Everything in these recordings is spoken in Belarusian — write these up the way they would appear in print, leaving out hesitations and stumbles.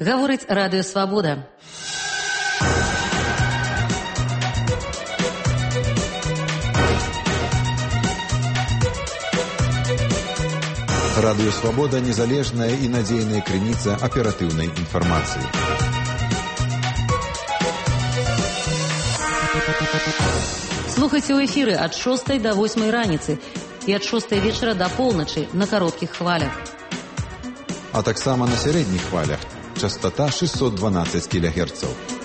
Гаворыць Радыё Свабода. Радыё Свабода – незалежная і надзейная крыніца аператыўнай інфармацыі. Слухайце ў эфіры ад 6 до 8 раніцы і ад 6 вечара до полночи на кароткіх хвалях. А таксама на сярэдніх хвалях. Частота 612 кГц.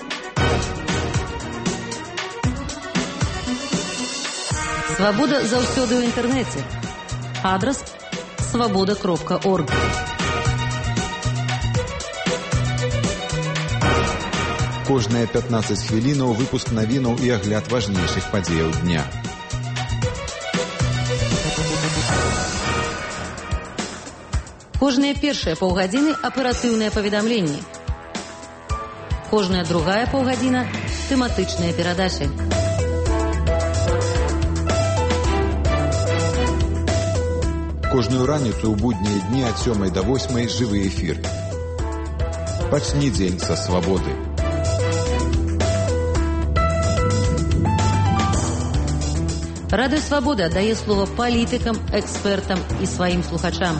Свабода заўсёды ў інтэрнэце. Адрас свабода.орг. Кожныя 15 хвілінаў выпуск навінаў і агляд важнейшых падзеяў дня. Кожныя першыя паўгадзіны аператыўныя паведамленні. Кожная другая паўгадзіна тэматычныя перадачы. Кожную раніцу ў буднія дні ад 7 до 8 жывы эфір. Пачні дзень са свабоды. Радыё Свабода дае слова палітыкам, экспертам і сваім слухачам.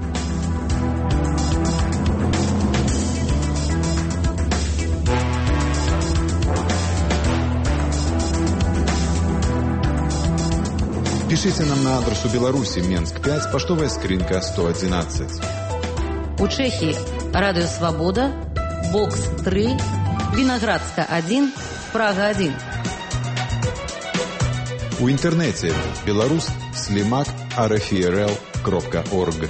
Пишите нам на адресу Беларуси, Менск 5, поштовая скринка 111. У Чехии Радио Свобода, Бокс 3, Виноградска 1, Прага 1. У интернете belarus/slimak.rfrl.org.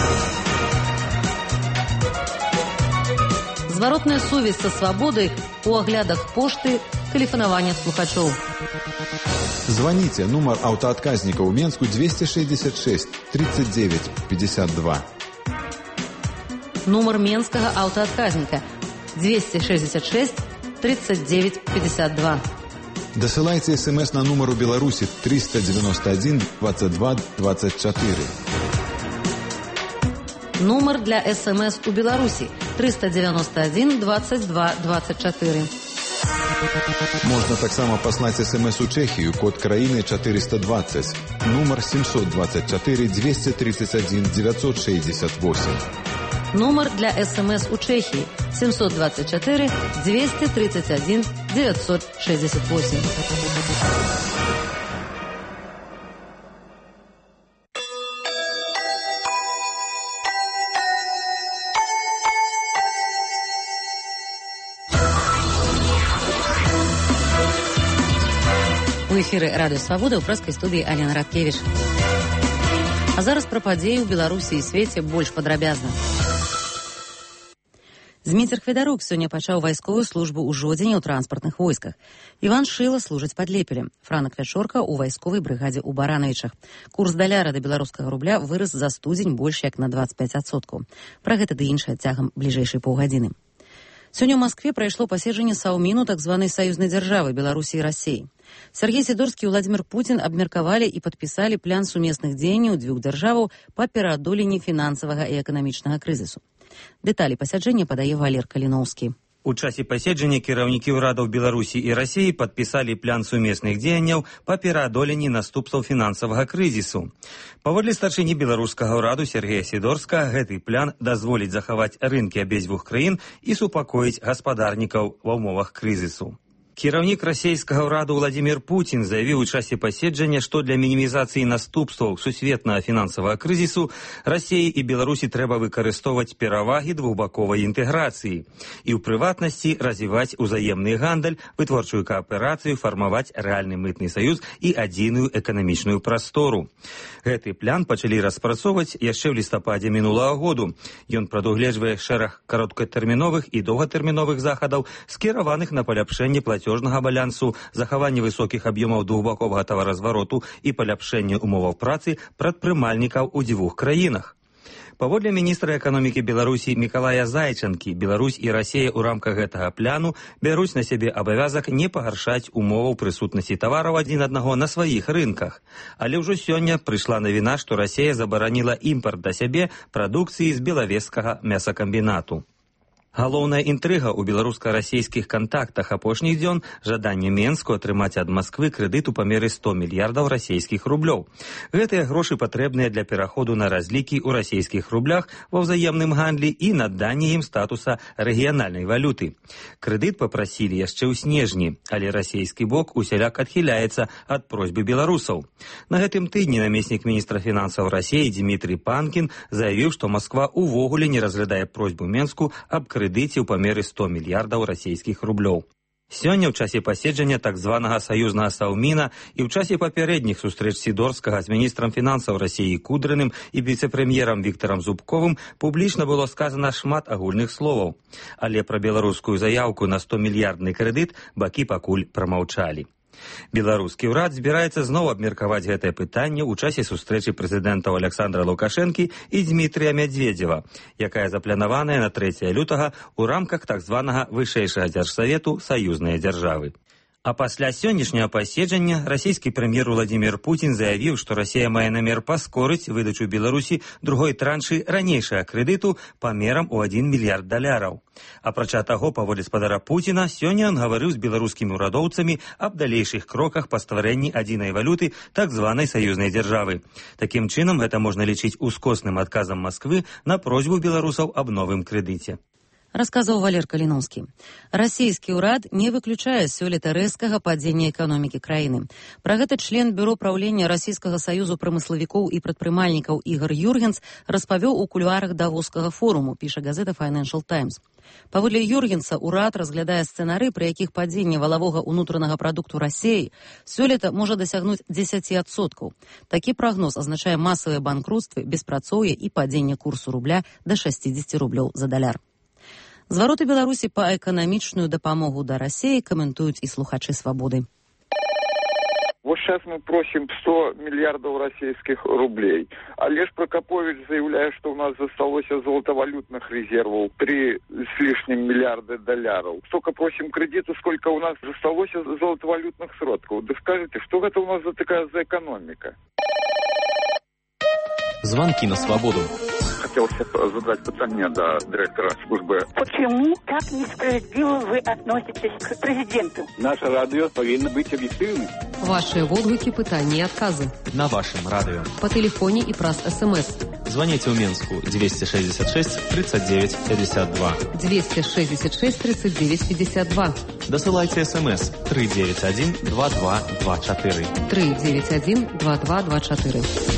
Зворотная сувязь со свободой у оглядах пошты, телефонования слухачоў. Звоните, номер автоотказника у Менску 266 39 52. Номер Менского автоотказника 266 39 52. Досылайте смс на номер у Беларуси 391 22 24. Номер для смс у Беларуси 391 22 24. Можно таксама паслаць смс у Чехію, код краіны 420, номер 724 231 968. Номер для смс у Чехії 724 231 968. У эфіры Радыё Свабода ў прэскай студыі Алена Радкевіч. А зараз пра падзеі ў Беларусі і свеце больш падрабязна. Зміцер Хведарук сёння пачаў вайсковую службу ў Жодзіне ў транспартных войсках. Іван Шыла служыць пад Лепелем. Франак Вячорка ў вайсковай брыгадзе ў Баранавічах. Курс даляра да беларускага рубля вырас за студзень больш як на 25%. Пра гэта ды іншае цягам бліжэйшай паўгадзіны. Сёння ў Маскве прайшло паседжанне Саўміну так званай саюзнай дзяржавы Беларусі і Расіі. Сергей Сідорскі і Владзімір Пуцін абмеркавалі і падпісалі план сумесных дзеянняў дзвюх дзяржаваў па пераадоленні фінансавага і эканамічнага крызісу. Дэталі пасяджэння падае Валер Каліноўскі. У часе паседжання кіраўнікі ўрадаў Беларусі і Расіі падпісалі план сумесных дзеянняў па пераадоленні наступстваў фінансавага крызісу. Паводле старшыні беларускага ўраду Сергея Сідорска, гэты план дазволіць захаваць рынкі абедзвюх краін і супакоіць гаспадарнікаў ва ўмовах крызісу. Кіраўнік расійскага ўраду Владзімір Пуцін заявіў у часе паседжання, што для мінімізацыі наступстваў сусветнага фінансавага крызісу Расіі і Беларусі трэба выкарыстоўваць перавагі двухбаковай інтэграцыі і ў прыватнасці развіваць узаемны гандаль, вытворчую кааперацыю, фармаваць рэальны мытны саюз і адзіную эканамічную прастору. Гэты план пачалі распрацоўваць яшчэ ў лістападзе мінулага году. Ён прадугледжвае шэраг кароткатэрміновых і доўгатэрміновых захадаў, скіраваных на паляпшэнне плацёжнага балансу, захаванне высокіх аб'ёмаў двухбаковага таваразвароту і паляпшэнне умоваў працы прадпрымальнікаў у дзвюх краінах. Паводле міністра эканомікі Беларусі Мікалая Зайчанкі, Беларусь і Расія ў рамках гэтага пляну бяруць на сябе абавязак не пагаршаць умоваў прысутнасці тавараў адзін аднаго на сваіх рынках. Але ўжо сёння прыйшла навіна, што Расія забараніла імпарт да сябе прадукцыі з белавежскага мясакамбінату. Галоўная інтрыга ў беларуска-расійскіх кантактах апошніх дзён – жаданне Менску атрымаць ад Масквы крэдыт у памеры 100 мільярдаў расійскіх рублёў. Гэтыя грошы патрэбныя для пераходу на разлікі ў расійскіх рублях ва ўзаемным гандлі і наданне ім статуса рэгіянальнай валюты. Крэдыт папрасілі яшчэ ў снежні, але расійскі бок усяляк адхіляецца ад просьбы беларусаў. На гэтым тыдні намеснік міністра фінансаў Расіі Дмітрий Панкін заявіў, што Масква увогуле не разглядае просьбу Менску аб крэдыце ў памеры 100 мільярдаў расійскіх рублёў. Сёння ў часе паседжання так званага саюзнага Саўміна і ў часе папярэдніх сустрэч Сідорскага з міністрам фінансаў Расіі Кудрыным і віцэ-прэм'ерам Віктарам Зубковым публічна было сказана шмат агульных словаў. Але пра беларускую заяўку на 100-мільярдны крэдыт бакі пакуль прамаўчалі. Беларускі ўрад збіраецца зноў абмеркаваць гэтае пытанне ў часе сустрэчы прэзідэнтаў Александра Лукашэнкі і Дмітрия Медведзева, якая запланаваная на 3 лютага ў рамках так званага вышэйшага дзяржсавету саюзныя дзяржавы. А пасля сённяшняга паседжання расійскі прэм'ер Владзімір Пуцін заявіў, што Расія мае намер паскорыць выдачу Беларусі другой траншы ранейшага крэдыту памерам у $1 мільярд. Апрача таго, паводле спадара Пуціна, сёння ён гаварыў з беларускімі ўрадоўцамі аб далейшых кроках па стварэнні адзінай валюты так званай саюзнай дзяржавы. Такім чынам, гэта можна лічыць ускосным адказам Масквы на просьбу беларусаў аб новым крэдыце. Расказаў Валер Каліноўскі. Расійскі ўрад не выключае сёлета рэзкага падзення эканомікі краіны. Пра гэта член бюро праўлення Расійскага саюзу прамыславікоў і прадпрымальнікаў Ігор Юргенс распавёў у кулуарах Давоскага форуму, піша газета Financial Times. Паводле Юргенса, ўрад разглядае сцэнары, пры якіх падзенне валавога ўнутранага прадукту Расіі сёлета можа дасягнуць 10%. Такі прагноз азначае масавыя банкрутствы, беспрацоўе і падзенне курсу рубля да 60 рублёў за даляр. Звароты Беларусі па эканамічную дапамогу да Расіі каментуюць і слухачы «Свабоды». Вот сейчас мы просим 100 миллиардов российских рублей. Олеж Прокопович заявляет, что у нас засталось золотовалютных резервов 3 с лишним миллиарда долларов. Столько просим кредиту, сколько у нас засталось золотовалютных сродков. Да скажите, что это у нас за такая за экономика? Звонки на свободу. Хотел задать питание до директора службы. Почему так несправедливо вы относитесь к президенту? Наше радио повинно быть объективным. Ваши отклики, пытания и отказы. На вашем радио. По телефоне и праз СМС. Звоните в Минску 266 39 52. 266 39 52. Досылайте СМС 391 2224. 391 2224.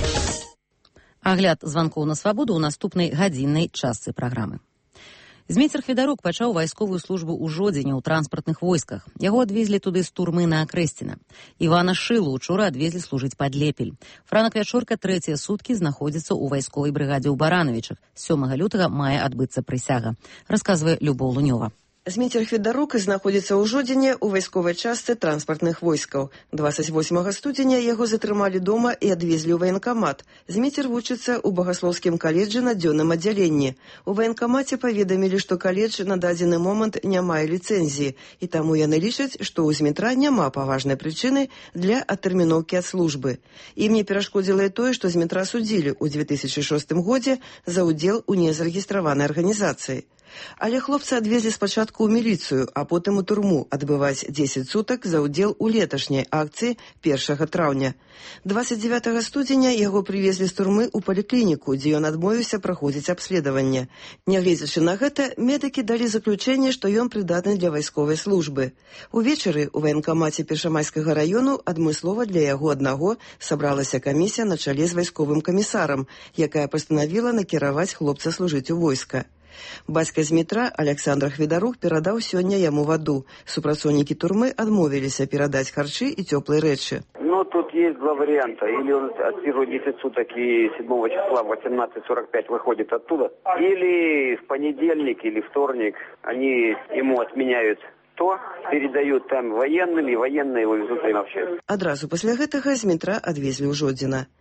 Агляд званкоў на свабоду ў наступнай гадзіннай частцы праграмы. Зміцер Хведарук пачаў вайсковую службу ў Жодзіне ў транспартных войсках. Яго адвезлі туды з турмы на Акрэсціна. Івана Шылу учора адвезлі служыць пад Лепель. Франак Вячорка трэція суткі знаходзіцца ў вайсковай брыгадзе ў Баранавічах. 7 лютага мае адбыцца прысяга. Расказвае Любоў Лунёва. Зміцер Хведарук знаходзіцца ў Жодзіне ў вайсковай частцы транспартных войскаў. 28 студзеня яго затрымалі дома і адвезлі ў ваенкамат. Зміцер вучыцца ў багаслоўскім каледжы на дзённым аддзяленні. У ваенкамаце паведамілі, што каледж на дадзены момант не мае ліцэнзіі, і таму яны лічаць, што ў Змітра няма паважнай прычыны для адтэрміноўкі ад службы. Ім не перашкодзіла і тое, што Змітра судзілі ў 2006 годзе за ўдзел у незарэгістраванай арганізацыі. Але хлопца адвезлі спачатку ў міліцыю, а потым у турму адбываць 10 сутак за ўдзел у леташняй акцыі 1 траўня. 29 студзеня яго прывезлі з турмы ў паліклініку, дзе ён адмовіўся праходзіць абследаванне. Нягледзячы на гэта, медыкі далі заключэнне, што ён прыдатны для вайсковай службы. Увечары ў ваенкамаце Першамайскага раёну адмыслова для яго аднаго сабралася камісія на чале з вайсковым камісарам, якая пастанавіла накіраваць хлопца служыць у войска. Бацька Змітра, Александр Хведарук, перадаў сёння яму ваду. Супрацоўнікі турмы адмовіліся перадаць харчы і цёплыя рэчы. Тут есть два варианта. Или он отсиживает 10 суток и 7 числа в 18:45 выходит оттуда. Или в понедельник или вторник они ему отменяют то, передают там военным, и военные его везут им вообще. Адразу пасля гэтага Змітра адвезлі ў Жодзіна.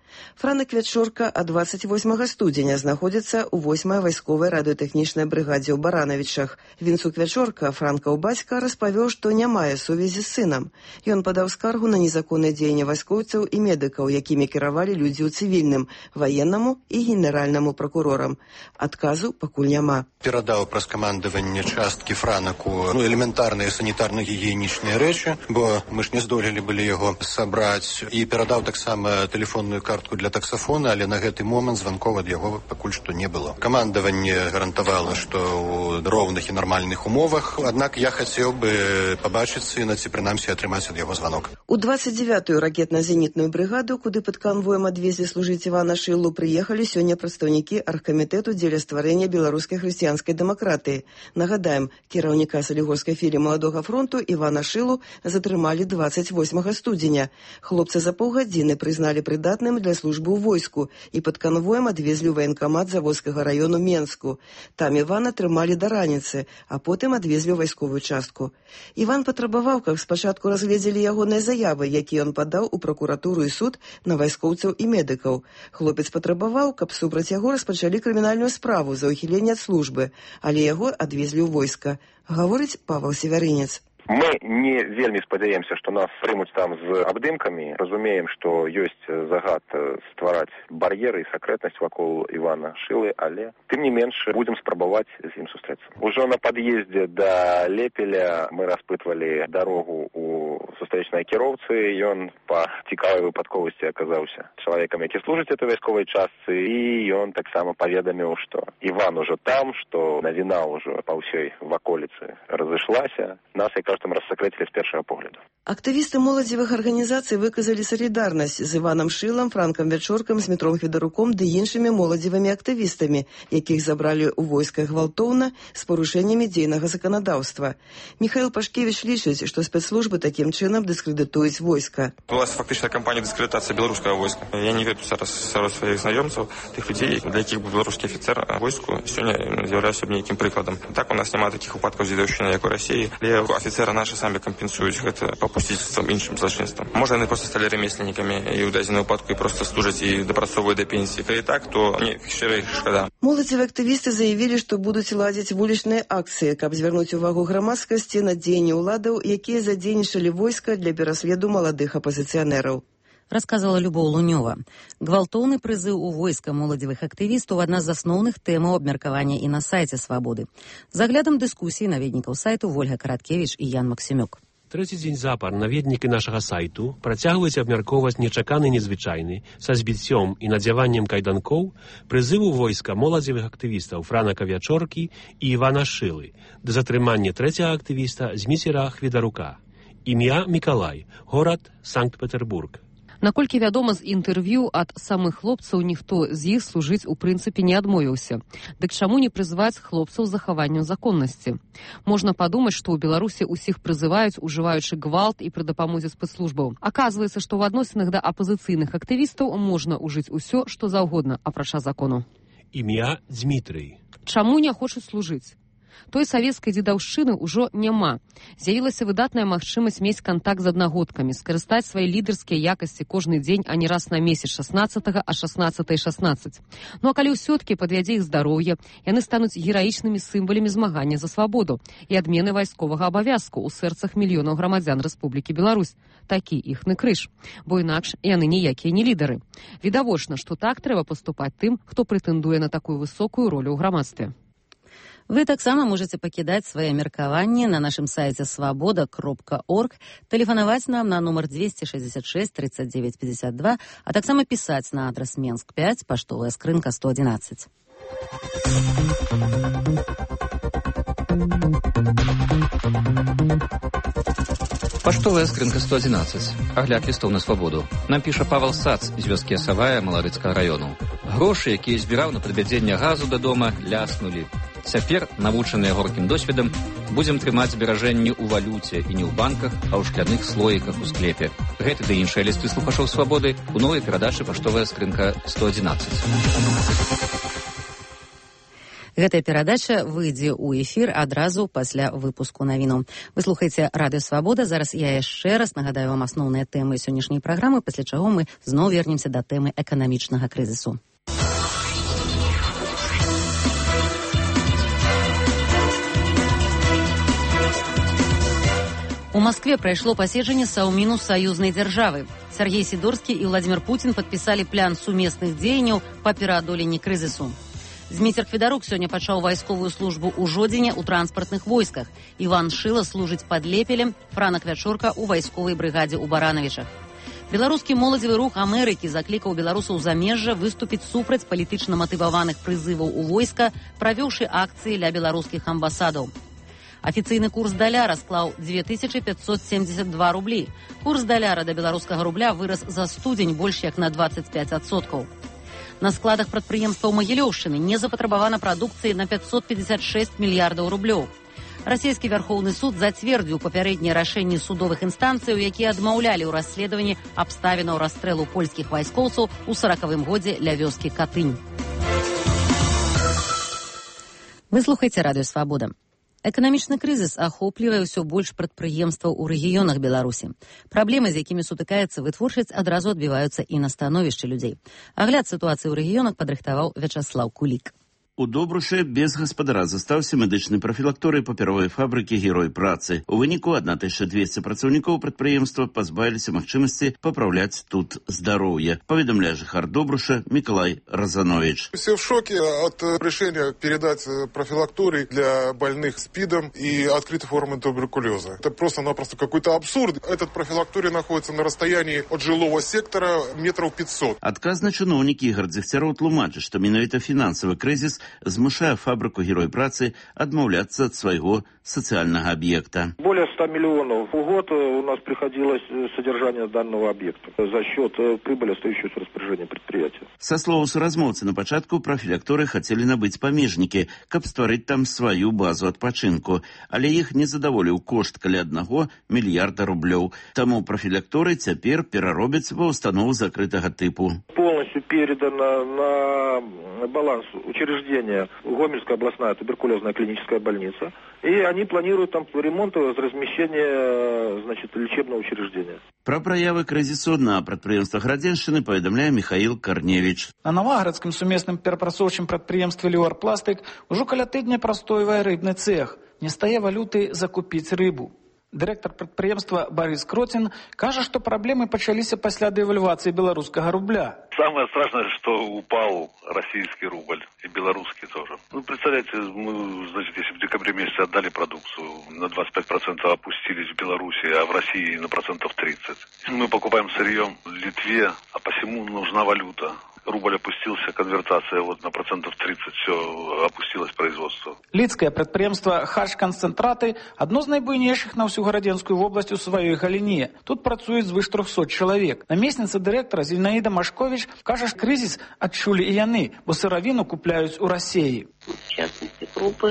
Франак Вячорка ад 28 студзеня знаходзіцца ў 8-й вайсковай радыётэхнічнай брыгадзе ў Баранавічах. Вінцук Вячорка, Франкаў бацька, распавёў, што не мае сувязі з сынам. Ён падаў скаргу на незаконнае дзеянне вайскоўцаў і медыкаў, якімі кіравалі людзі ў цывільным, ваеннаму і генеральнаму пракурорам. Адказу пакуль няма. Перадаў праз камандаванне часткі Франаку элементарныя санітарна-гігіенічныя рэчы, бо мы ж не здолелі былі яго сабраць, і перадаў таксама тэлефонную картку для таксафона, але на гэты момант званкоў ад яго пакуль што не было. Камандаванне гарантавала, што ў роўных і нармальных умовах, аднак я хацеў бы пабачыць сына, ці прынамсі атрымаць ад яго званок. У 29-ю ракетна-зенітную брыгаду, куды пад канвоем адвезлі служыць Івана Шылу, прыехалі сёння прадстаўнікі аргкамітэту дзеля стварэння беларускай хрысціянскай дэмакратыі. Нагадаем, кіраўніка Салігорскай філіі Маладога фронту Івана Шылу затрымалі 28 студзеня. Хлопца за паўгадзіны прызналі прыдатным для службы ў войску і пад канвоем адвезлі ў ваенкамат Заводскага раёну Менску. Там Івана трымалі да раніцы, а потым адвезлі ў вайсковую частку. Іван патрабаваў, каб спачатку разгледзелі ягоныя заявы, якія ён падаў у пракуратуру і суд на вайскоўцаў і медыкаў. Хлопец патрабаваў, каб супраць яго распачалі крымінальную справу за ўхіленне ад службы, але яго адвезлі ў войска. Гаворыць Павел Севярынец. Мы не вельмі спадзяемся, што нас прымуць там з абдымкамі. Разумеем, што ёсць загад ствараць бар'еры і сакрэтнасць вакол Івана Шылы, але тым не менш будзем спрабаваць з ім сустрэцца. Ужо на пад'ездзе да Лепеля мы распытвалі дарогу у сустрэчнай кіроўцы. Ён па цікавай выпадковасці аказаўся чалавекам, які служыць этой вайсковай частцы, і ён таксама паведаміў, што Іван ужо там, што навіна ўжо па ўсёй ваколіцы разышлася. Нас, як там рассакрэцілі з першага погляду. Актывісты моладзевых арганізацый выказалі салідарнасць з Іванам Шылам, Франкам Вячоркам, Змітром Федаруком ды іншымі моладзевымі актывістамі, якіх забралі ў войска гвалтоўна з парушэннямі дзейнага заканадаўства. Михаил Пашкевич лічыць, што спецслужбы такім чынам дыскрэдытуюць войска. Была фактычная кампанія дыскрэдытацыі беларускага войска. Я не веду зараз сярод сваіх знаёмцаў тых людзей, для якіх беларускі афіцэр войску сёння з'яўляўся б нейкім прыкладам. Так у нас няма такіх выпадкаў дзедаўшчыны, як у Расіі, але афіцэры наши самі кампенсуюць гэта папусціцтвам іншым злачынствам. Можа, яны проста сталі ремесленнікамі і ў дадзеным выпадку і проста служаць і дапрацоўваюць да пенсіі. Калі так, то мне шчыра іх шкада. Моладзевыя актывісты заявілі, што будуць ладзіць вулічныя акцыі, каб звярнуць увагу грамадскасці на дзеянні ўладаў, якія задзейнічалі войска для пераследу маладых апазіцыянераў. Рассказывала Любоў Лунёва. Гвалтоўны прызыў у войска моладзевых актывістаў адна з асноўных тэмаў абмеркавання і на сайце «Свабоды». За аглядам дыскусіі наведнікаў сайту Вольга Караткевіч і Ян Максімюк. Трэці дзень запар наведнікі нашага сайту працягваюць абмяркоўваць нечаканы і незвычайны са збіццём і надзяваннем кайданкоў прызыву войска моладзевых актывістаў Франака Вячоркі і Івана Шылы да затрымання трэцяга актывіста Зміцера Хведарука. Імя Мікалай, горад Санкт-Петербург. Наколькі вядома з інтэрв'ю ад самых хлопцаў, ніхто з іх служыць у прынцыпе не адмовіўся. Дык чаму не прызываць хлопцаў з захаваннем законнасці? Можна падумаць, што ў Беларусі ўсіх прызываюць, ужываючы гвалт і пры дапамозе спецслужбаў. Аказваецца, што ў адносінах да апазіцыйных актывістаў можна ўжыць усё, што заўгодна, апрача закону. Імя Дзмітрый. Чаму не хочуць служыць? Той савецкай дзедаўшчыны ўжо няма. З'явілася выдатная магчымасць мець кантакт з аднагодкамі, скарыстаць свае лідарскія якасці кожны дзень, а не раз на месяц 16-го, а 16-й 16. Ну а калі ўсё-ткі падвядзе іх здароўе, яны стануць гераічнымі сімвалямі змагання за свабоду і адмены вайсковага абавязку ў сэрцах мільёнаў грамадзян Рэспублікі Беларусь. Такі іхны крыж. Бо інакш яны ніякія не лідары. Відавочна, што так трэба паступаць тым, хто прэтэндуе на такую высокую ролю ў грамадстве. Вы таксама можете пакідаць свае меркаванні на нашым сайце свабода.орг, тэлефанаваць нам на нумар 266 39 52, а таксама пісаць на адрас Менск 5, паштовая скрынка 111. Паштовая скрынка 111. Агляд лістоў на свабоду. Нам піша Павел Сац з вёскі Асавая Маларыцкага раёну. Грошы, якія збіраў на прывядзенне газу да дома, ляснулі. Цяпер, навучаныя горкім досведам, будзем трымаць зберажэнні ў валюце і не ў банках, а ў шкляных слоіках у склепе. Гэты ды іншыя лісты слухачоў свабоды у новай перадачы «Паштовая скрынка 111». Гэтая перадача выйдзе ў эфір адразу пасля выпуску навінаў. Вы слухаеце Радыё Свабода. Зараз я яшчэ раз нагадаю вам асноўныя тэмы сённяшняй праграмы, пасля чаго мы зноў вернемся да тэмы эканамічнага крызісу. У Москве прайшло паседжанне Саўміну саюзнай дзяржавы. Сергей Сидорскі і Владимир Путин падпісалі план сумесных дзеянняў па пераадоленні крызісу. Зміцер Квідарук сёння пачаў вайсковую службу ў Жодзіне ў транспартных войсках. Іван Шыла служыць пад Лепелем, Франак Вячорка ў вайсковай брыгадзе ў Баранавічах. Беларускі моладзевы рух Амерыкі заклікаў беларусаў замежжа выступіць супраць палітычна матываваных прызываў у войска, правёўшы акцыі ля беларускіх амбасадаў. Афіцыйны курс даляра склаў 2572 рублі. Курс даляра да беларускага рубля вырас за студзень больш як на 25%. На складах прадпрыемстваў Магілёўшчыны не запатрабавана прадукцыі на 556 мільярдаў рублёў. Расійскі вярхоўны суд зацвердзіў папярэднія рашэнні судовых інстанцыяў, якія адмаўлялі ў расследаванні абставінаў расстрэлу польскіх вайскоўцаў у 40-м годзе ля вёскі Катынь. Вы слухаеце Радыё Свабода. Эканамічны крызіс ахоплівае ўсё больш прадпрыемстваў у рэгіёнах Беларусі. Праблемы, з якімі сутыкаецца вытворчасць, адразу адбіваюцца і на становішчы людзей. Агляд сітуацыі ў рэгіёнах падрыхтаваў Вячаслаў Кулік. У Добрушы без гаспадара застаўся медычны прафілакторый папяровай фабрыкі «Герой працы». У выніку 1200 працаўнікоў прадпрыемства пазбавіліся магчымасці папраўляць тут здароўе. Паведамляе жыхар Добруша Миколай Разанович. Все в шоке от решения передать профилакторий для больных СПИДом и открытой формой туберкулеза. Это просто-напросто какой-то абсурд. Этот профилакторий находится на расстоянии от жилого сектора метров 500. Адказны чыноўнік Ігор Дзегцяроў тлумачыць, што менавіта фінансавы крызіс змушае фабрыку «Герой працы» адмаўляцца ад свайго социального объекта. Более 100 миллионов в год у нас приходилось содержание данного объекта за счет прибыли, остающейся в распоряжении предприятия. Со слова суразмоўцы, на пачатку профілакторы хацелі набыць памежнікі, каб стварыць там сваю базу адпачынку, але іх не задаволіў кошт каля 1 мільярда рублёў. Таму профілакторы цяпер пераробяць ва ўстанову закрытага тыпу. Полностью передана на баланс учреждения Гомельская областная туберкулезная клиническая больница, и они планируют там ремонт и размещение, лечебного учреждения. Пра праявы крызісу на прадпрыемствах Радзеншчыны паведамляе Михаил Корневич. На Новаградскім сумесным перапрацоўчым прадпрыемстве «Леорпластык» ужо каля тыдня прастойвае рыбны цех. Не стае валюты закупіць рыбу. Дырэктар прадпрыемства Борис Кротин кажа, што праблемы пачаліся пасля дэвальвацыі беларускага рубля. Самое страшное, что упал российский рубль и белорусский тоже. Представляете, мы, если в декабре месяце отдали продукцию, на 25% опустились в Беларуси, а в России на 30%. Мы покупаем сырье в Литве, а посему нужна валюта. Рубль опустился, конвертация на 30%, все опустилось производство. Лідскае прадпрыемства «Харч-канцэнтраты» адно з найбуйнейшых на ўсю гарадзенскую вобласць у сваёй галіне. Тут працуюць звыш 300 чалавек. Намесніца дырэктара Зінаіда Машкович кажа, што крызіс адчулі і яны, бо сыравіну купляюць у Расіі. В частности, крупы,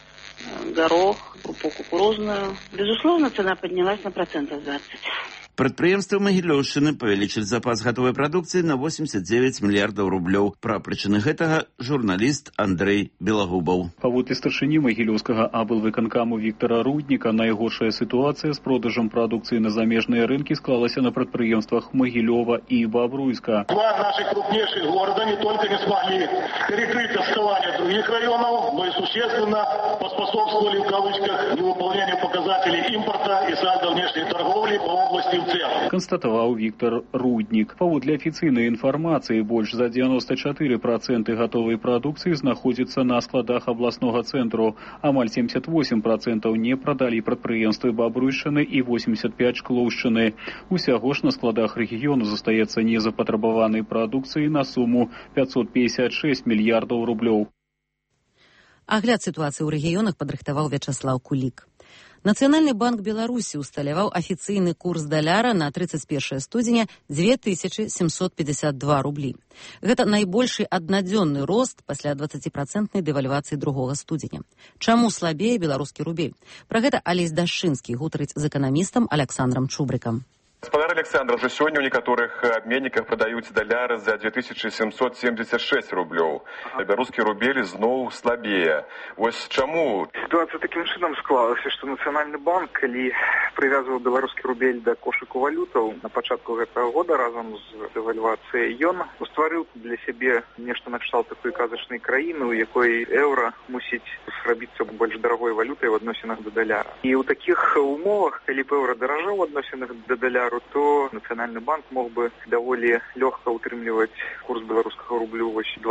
горох, крупу кукурузную. Безусловно, цена поднялась на 20%. Прадпрыемствы Магілёўшчыны павялічылі запас гатовай прадукцыі на 89 мільярдаў рублёў. Пра прычыны гэтага журналіст Андрэй Белагубаў. Паводле старшыні Магілёўскага аблвыканкаму Віктора Рудніка найгоршая сітуацыя з продажам прадукцыі на замежныя рынкі склалася на прадпрыемствах Магілёва і Бобруйска. Два наших крупнейших города не только не смогли перекрыть отставание других районов, но и существенно поспособствовали в кавычках невыполнению показателей импорта и сальдо внешней торговли по области констатаваў Віктор Руднік. Паводле афіцыйнай інфармацыі, больш за 94% гатовай прадукцыі знаходзіцца на складах абласнога цэнтру. Амаль 78% не прадалі прадпрыемствы Бабруйшчыны і 85 Шклоўшчыны. Усяго ж на складах рэгіёну застаецца незапатрабаванай прадукцыі на суму 556 мільярдаў рублёў. Агляд сітуацыі ў рэгіёнах падрыхтаваў Вячаслаў Кулік. Нацыянальны банк Беларусі усталяваў афіцыйны курс даляра на 31 студзеня 2752 рублі. Гэта найбольшы аднадзённы рост пасля 20% дэвальвацыі 2 студзеня. Чаму слабее беларускі рубель? Пра гэта Алесь Дашчынскі гутарыць з эканамістам Аляксандрам Чубрыкам. Спадар Александр, уже сегодня у некоторых обменниках продаются доллары за 2776 рублей. Белорусский рубль зноў слабее. Вось чему? Ситуация таким чином склалась, что Национальный банк, коли привязывал белорусский рубль до кошику валютаў на початку этого года разом с девальвацией, он устворил для себя нечто на кшталт такой казачной краины, у якой евро мусить зрабіцца больше дорогой валютой в относинах до доллара. И у таких умовах, коли бы евро дорожал в относинах до доллара, то Национальный банк мог бы довольно легко утрымліваць курс белорусского рублю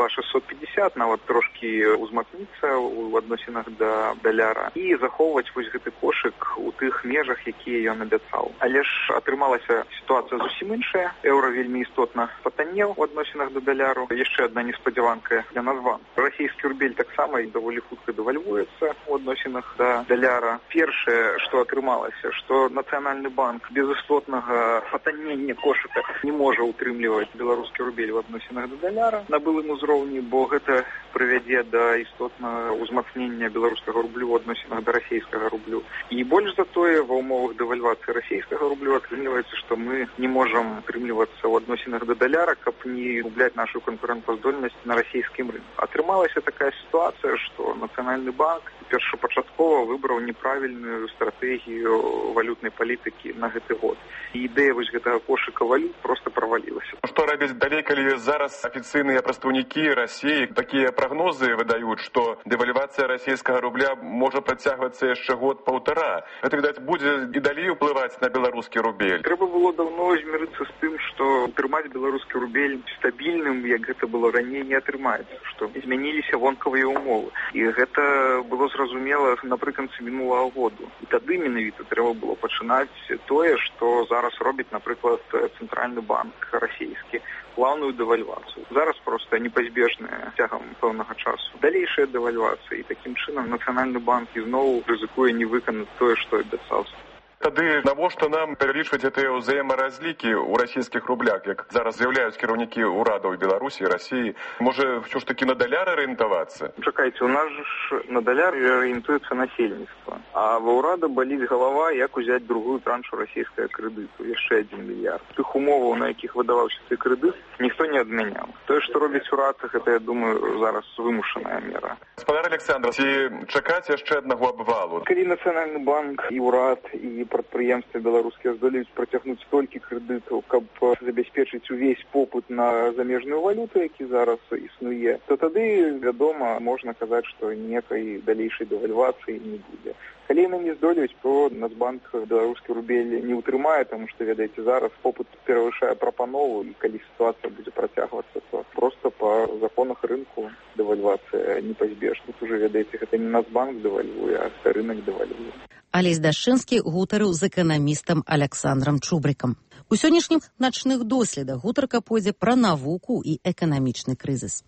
2,650, нават трошки узмацніцца у адносінах до доллара и захоўваць вось гэты кошык у тых межах, якія ён абяцаў. Але ж атрымалася ситуация зусім іншая. Еўра вельмі істотна патаннеў у адносінах до доллару. Яшчэ одна неспадзяванка для назван. Расійскі рубель таксама і даволі хутка дэвальвуецца у адносінах до доллара. Першае, што атрымалася, што Национальный банк без істотнага патаннення кошыка не можа утрымліваць беларускі рубель у адносінах до доллара на былым узроўні, бо гэта прывядзе да істотнага узмацнення беларускага рублю у адносінах до расійскага рублю. І больш за тое, ва ўмовах дэвальвацыі расійскага рублю атрымліваецца, што мы не можам утрымлівацца ў адносінах до доллара, каб не губляць нашу канкурэнтаздольнасць на расійскім рынку. Атрымалася такая сітуацыя, што Нацыянальны банк першапачаткова выбраў неправільную стратэгію валютнай палітыкі на гэты год. І ідэя вось гэтага кошыка валют просто правалілася. Што рабіць далей, калі зараз афіцыйныя прадстаўнікі Расіі такія прагнозы выдаюць, што дэвальвацыя расійскага рубля можа працягвацца яшчэ год-паўтара. Гэта, відаць, будзе і далей уплываць на беларускі рубель. Трэба было даўно змірыцца з тым, што утрымаць беларускі рубель стабільным, як гэта было раней, не атрымаецца, што змяніліся вонкавыя ўмовы. І гэта было зразумела напрыканцы мінулага году. І тады менавіта трэба было пачынаць тое, што зараз робіць, напрыклад, Цэнтральны банк расійскі, плаўную дэвальвацыю. Зараз проста непазбежная цягам пэўнага часу. Далейшая дэвальвацыя, і такім чынам Нацыянальны банк ізноў рызыкуе не выканаць тое, што абяцаў. Тады навошта нам павялічваць гэтыя ўзаемаразлікі ў расійскіх рублях, як зараз з'яўляюць кіраўнікі ўрадаў Беларусі і Расіі? Можа, ўсё ж такі на даляр арыентавацца? Чакайце, у нас ж на даляр арыентуецца насельніцтва. А ва ўрада баліць галава, як узяць другую траншу расійскага крэдыту, яшчэ 1 мільярд. Тых умоваў, на якіх выдаваўся цей крэдыт, ніхто не адмяняў. Тое, што робіць урад, гэта, я думаю, зараз вымушаная мера. Спадар Александр, ці чакаць яшчэ аднаго абвалу? Калі Нацыянальны банк і ўрад і прадпрыемствы беларускія здолеюць працягнуць столькі крэдытаў, каб забяспечыць увесь попыт на замежную валюту, які зараз існуе, то тады, вядома, можна казаць, што ніякай далейшай дэвальвацыі не будзе. Калі яны не здолеюць, то Нацбанк беларускі рубель не ўтрымае, таму што, ведаеце, зараз попыт перавышае прапанову, і калі сітуацыя будзе працягвацца, то проста па законах рынку дэвальвацыя непазбежна. Тут уже, ведаеце, гэта не Нацбанк дэвальвуе, а рынок дэвальвуе. Алесь Дашчынскі гутарыў з эканамістам Александрам Чубрыкам. У сённяшніх начных доследах гутарка пойдзе пра навуку і эканамічны крызіс.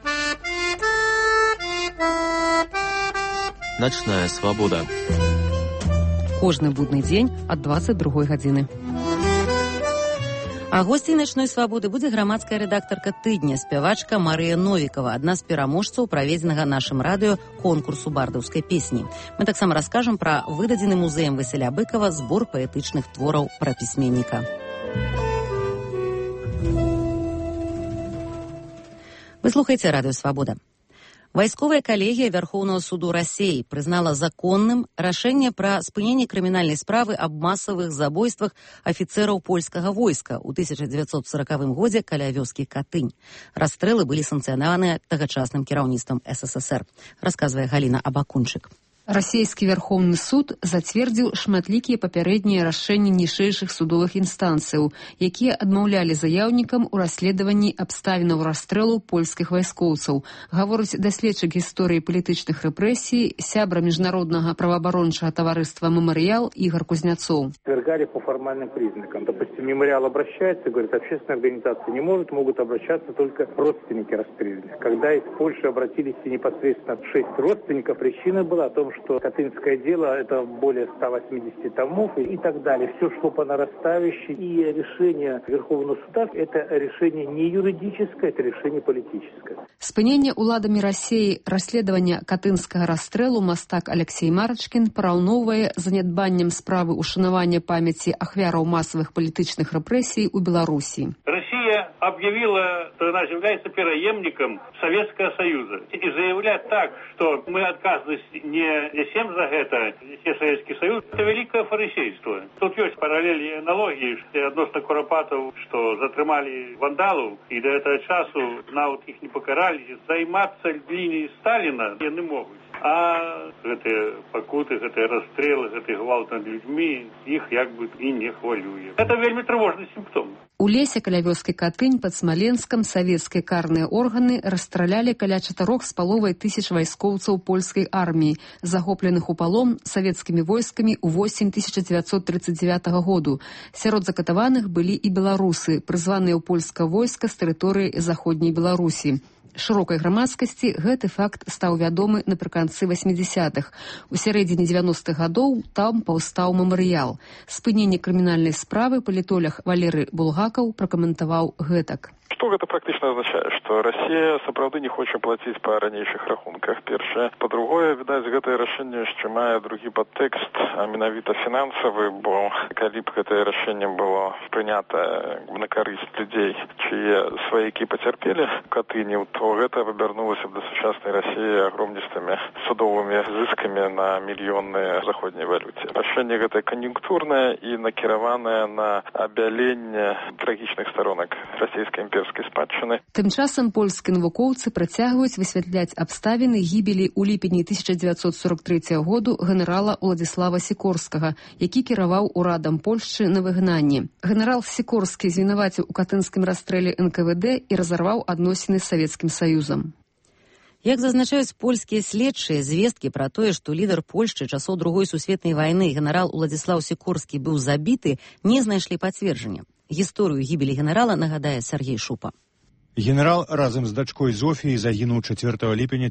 Ночная свабода. Кожны будны дзень ад 22 гадзіны. А госцей начной свабоды будзе грамадская рэдактарка тыдня, спявачка Марыя Новікова, адна з пераможцаў праведзенага нашым радыё конкурсу бардаўскай песні. Мы таксама раскажам пра выдадзены музеем Васіля Быкова збор паэтычных твораў пра пісьменніка. Вы слухаеце радыё Свабода. Вайсковая калегія Вярхоўнага суду Расіі прызнала законным рашэнне пра спыненне крымінальнай справы аб масавых забойствах афіцэраў польскага войска ў 1940 годзе каля вёскі Катынь. Расстрэлы былі санкцыянаваныя тагачасным кіраўніцтвам СССР, расказвае Галіна Абакунчык. Расійскі Вярхоўны суд зацвердзіў шматлікія папярэднія рашэнні ніжэйшых судовых інстанцыяў, якія адмаўлялі заяўнікам у расследаванні абставінаў расстрэлу польскіх вайскоўцаў, гаворыць даследчык гісторыі палітычных рэпрэсій, сябра міжнароднага праваабарончага таварыства «Мемарыял» Игорь Кузнецов. Свергали по формальным признакам. Допустим, «Мемориал» обращается, говорит, общественная организация не может, могут обращаться только родственники расстрелянных. Когда из Польши обратились непосредственно 6 родственников, причина была о том, что Катынское дело – это более 180 томов и так далее. Все шло по нарастающей. И решение Верховного суда – это решение не юридическое, это решение политическое. Спынення ўладамі Расіі расследавання катынскага расстрэлу мастак Алексей Марачкін параўноўвае занядбаннем справы ушанавання памяці ахвяраў масавых палітычных рэпрэсій у Беларусі. Россия объявила, что она является преемником Советского Союза. И заявлять так, что мы отказывались не несем за это, несе Советский Союз, это великое фарисейство. Тут есть параллели и аналогии, что относно Куропатов, что затрымали вандалов, и до этого часу навод их не покарали, займаться линией Сталина не могут. А гэтыя пакуты, гэтыя расстрелы, гэты гвалт над людьми, их як бы и не хвалюе. Это вельмі тревожный симптом. У лесе каля вёскі Катынь пад Смаленскам савецкія карныя органы расстралялі каля 4,5 вайскоўцаў польскай арміі, захопленых у палон савецкімі войскамі ў восень 1939 году. Сярод закатаваных былі і беларусы, прызваныя ў польскае войска з тэрыторыі заходняй Беларусі. Шырокай грамадскасці гэты факт стаў вядомы напрыканцы 80-х. У сярэдзіне 90-х гадоў там паўстаў мемарыял. Спыненне крымінальнай справы палітолог Валерый Булгакаў пракаментаваў гэтак. Што гэта практычна азначае? Што Расія сапраўды не хоча плаціць па ранейшых рахунках. Першае. Па-другое, відаць, гэтае рашэнне яшчэ мае другі падтэкст, а менавіта фінансавы, бо калі б гэтае рашэнне было прынята на карысць людзей, чые сваякі пацярпелі в Катыні, то гэта абярнулася б да сучаснай Расіі агромністымі судовымі зыскамі на мільённыя заходняй валюце. Рашэнне гэтае кан'юнктурнае і накіраванае на абяленне трагічных сторонак расійскай імперскай спадчыны. Тым часам польскія навукоўцы працягваюць высвятляць абставіны гібелі ў ліпені 1943 году генерала Уладзіслава Сікорскага, які кіраваў урадам Польшчы на выгнанні. Генерал Сікорскі звінаваціў у катынскім расстрэле НКВД і разарваў адносіны з Савецкім Саюзам. Як зазначаюць польскія следчыя, звесткі пра тое, што лідар Польшчы часоў Другой сусветнай вайны генерал Уладзіслаў Сікорскі быў забіты, не знайшлі пацверджання. Гісторыю гібелі генерала нагадае Сергей Шупа. Генерал разам з дачкой Зофіяй загінуў 4 ліпеня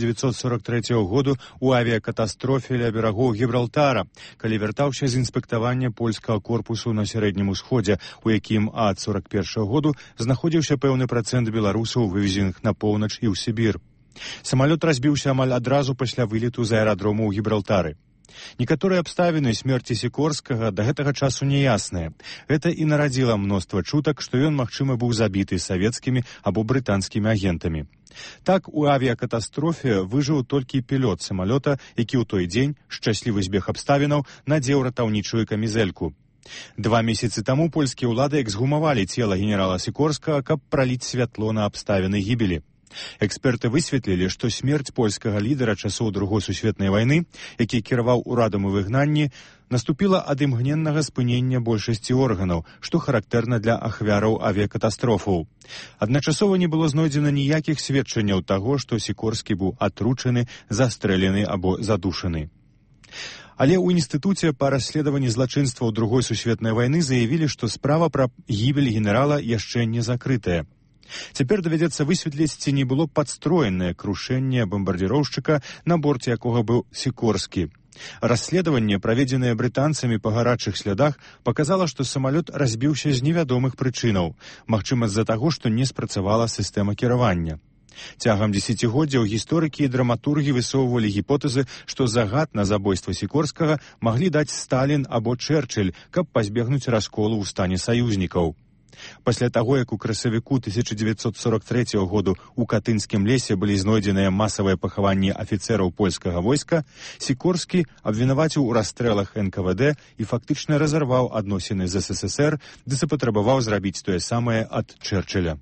1943 году ў авіякатастрофе ля берагоў Гібралтара, калі вяртаўся з інспектавання польскага корпусу на Сярэднім усходзе, у якім ад 41 году знаходзіўся пэўны працэнт беларусаў, вывезеных на поўнач і ў Сібір. Самалёт разбіўся амаль адразу пасля вылету з аэрадрому ў Гібралтары. Некаторыя абставіны смерці Сікорскага да гэтага часу няясныя. Гэта і нарадзіла мноства чутак, што ён, магчыма, быў забіты савецкімі або брытанскімі агентамі. Так, у авіякатастрофе выжыў толькі пілот самалёта, які ў той дзень, шчаслівы збег абставінаў, надзеў ратаўнічую камізэльку. 2 месяцы таму польскія ўлады эксгумавалі цела генерала Сікорскага, каб праліць святло на абставіны гібелі. Эксперты высветлілі, што смерць польскага лідара часоў Другой сусветнай вайны, які кіраваў урадам у выгнанні, наступіла ад імгненнага спынення большасці органаў, што характэрна для ахвяраў авіякатастрофаў. Адначасова не было знойдзена ніякіх сведчанняў таго, што Сікорскі быў атручаны, застрэлены або задушаны. Але ў інстытуце па расследаванні злачынстваў Другой сусветнай вайны заявілі, што справа пра гібель генерала яшчэ не закрытая. Цяпер давядзецца высветліць, ці не было падстроенае крушэнне бамбардзіроўшчыка, на борце якога быў Сікорскі. Расследаванне, праведзенае брытанцамі па гарачых слядах, паказала, што самалёт разбіўся з невядомых прычынаў, магчыма з-за таго, што не спрацавала сістэма кіравання. Цягам дзесяцігоддзяў гісторыкі і драматургі высоўвалі гіпотэзы, што загад на забойства Сікорскага маглі даць Сталін або Чэрчыль, каб пазбегнуць расколу ў стане саюзнікаў. Пасля таго, як у красавіку 1943 году у Катынскім лесе былі знойдзеныя масавыя пахаванні афіцэраў польскага войска, Сікорскі абвінаваціў у расстрэлах НКВД і фактычна разарваў адносіны з СССР, ды запатрабаваў зрабіць тое самае ад Чэрчыля.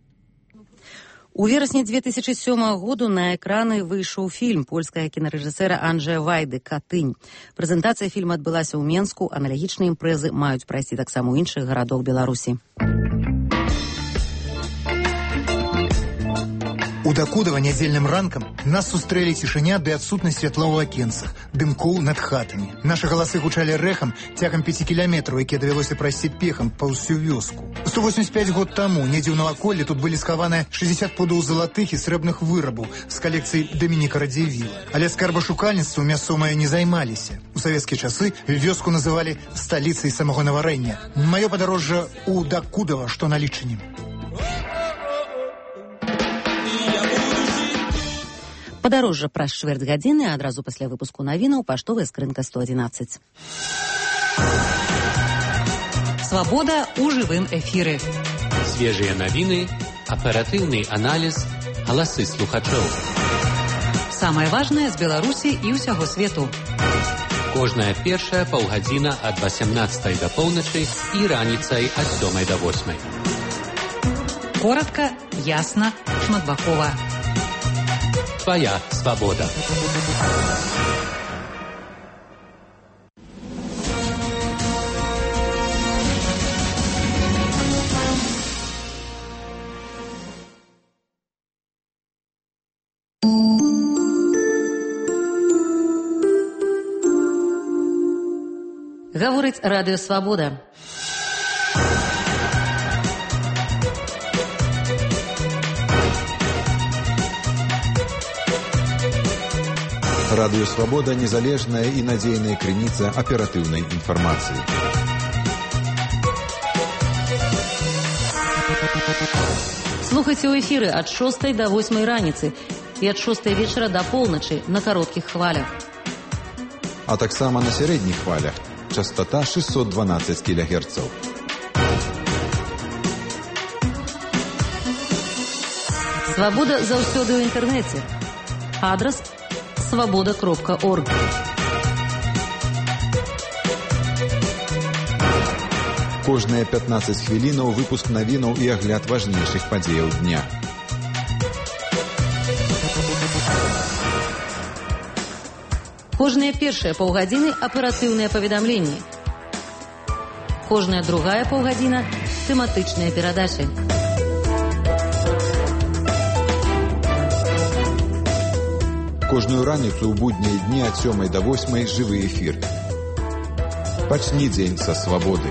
У верасні 2007 году на экраны выйшаў фільм польскага кінарэжысэра Анджэя Вайды «Катынь». Прэзентацыя фільма адбылася ў Менску, аналагічныя імпрэзы маюць прайсці таксама ў іншых гарадах Беларусі. У У Дакудава нядзельным ранкам нас сустрэлі цішыня ды адсутнасць святла ў акенцах, дымкоў над хатамі. Нашы галасы гучалі рэхам цягам 5 кіламетраў, якія давялося прайсці пехам па ўсю вёску. 185 год таму недзе ў наваколлі тут былі схаваны 60 пудоў залатых і срэбных вырабаў з калекцыі Дамініка Радзівіла. Але скарбашукальніцтвам мясцовыя не займаліся. У савецкія часы вёску называлі сталіцай самагонаварэння. Маё падарожжа ў Дакудава, што на лічыні. Падарожжа праз чвэрць гадзіны адразу пасля выпуску навінаў паштовая скрынка 111. Свабода ў жывым эфіры. Свежыя навіны, аператыўны аналіз, галасы слухачоў. Самае важнае з Беларусі і ўсяго свету. Кожная першая паўгадзіна ад 18 да поўначы і раніцай ад 7 да 8. Коратка, ясна, шматбакова. Твоя свобода. Гаворыць радыё «Свабода». Радыё «Свабода» – незалежная і надзейная крыніца аператыўнай інфармацыі. Слухайце ў эфіры ад 6 да 8 раніцы і ад 6 вечара да поўначы на кароткіх хвалях. А таксама на сярэдніх хвалях. Частота 612 кГц. Свабода заўсёды ў інтэрнэце. Адрас свобода.орг. Кожныя 15 хвілінаў выпуск навінаў і агляд важнейшых падзеяў дня. Кожныя першыя паўгадзіны аператыўныя паведамленні. Кожная другая паўгадзіна тэматычныя перадачы. Кожную раніцу ў буднія дні ад 7 да 8 жывы эфір. Пачні дзень са свабоды.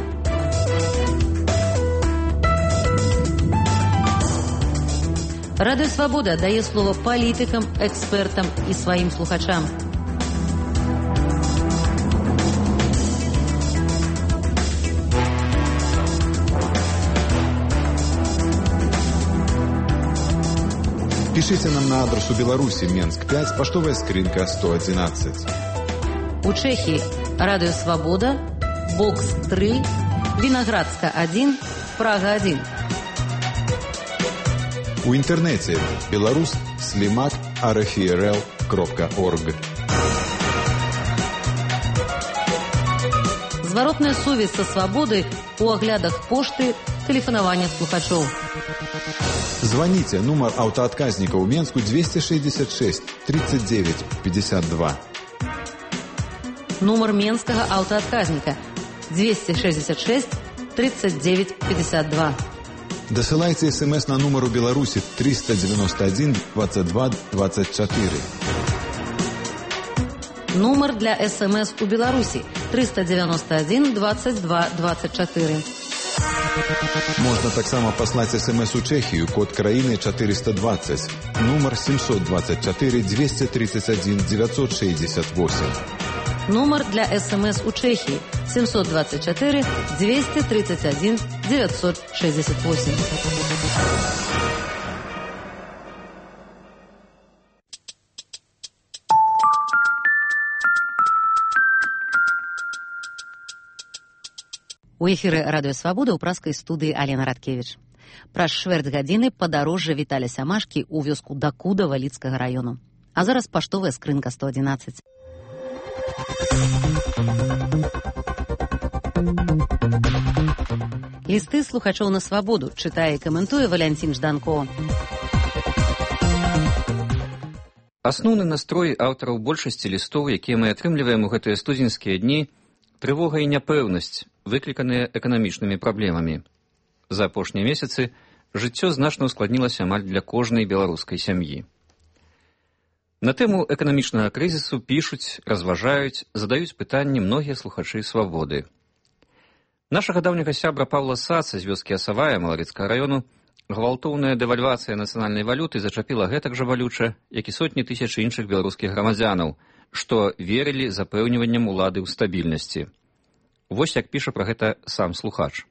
Радыё «Свабода» дае слова палітыкам, экспертам і сваім слухачам. Пишите нам на адресу Беларуси, Менск 5, поштовая скринка 111. У Чехии радио «Свобода», бокс 3, Виноградска 1, Прага 1. У интернете belarus/slimak.rfrl.org. Зворотная сувязь со свободой у оглядах пошты, телефонования слухачоў. Звоните, номер автоотказника у Менску 266 39 52. Номер Менского автоотказника 266 39 52. Досылайте смс на номер у Беларуси 391 22 24. Номер для смс у Беларуси 391 22 24. Можно таксама послать смс у Чехию, код краины 420, номер 724 231 968. Номер для смс у Чехии 724 231 968. У эфіры радыё «Свабода» ў праскай студыі Алена Радкевіч. Праз чвэрць гадзіны падарожжа Віталя Сямашкі ў вёску Дакудава Лідскага раёну. А зараз паштовая скрынка 111. Лісты слухачоў на свабоду чытае і каментуе Валянцін Жданко. Асноўны настрой аўтараў большасці лістоў, якія мы атрымліваем у гэтыя студзеньскія дні, трывога і няпэўнасць, выкліканыя эканамічнымі праблемамі. За апошнія месяцы жыццё значна ускладнілася амаль для кожнай беларускай сям'і. На тэму эканамічнага крызісу пішуць, разважаюць, задаюць пытанні многія слухачы «Свабоды». Нашага даўняга сябра Павла Саца з вёскі Асавая Маларыцкага раёну гвалтоўная дэвальвацыя нацыянальнай валюты зачапіла гэтак жа балюча, як і сотні тысяч іншых беларускіх грамадзянаў, што верылі запэўніванням улады ў стабільнасці. Вось як піша пра гэта сам слухач.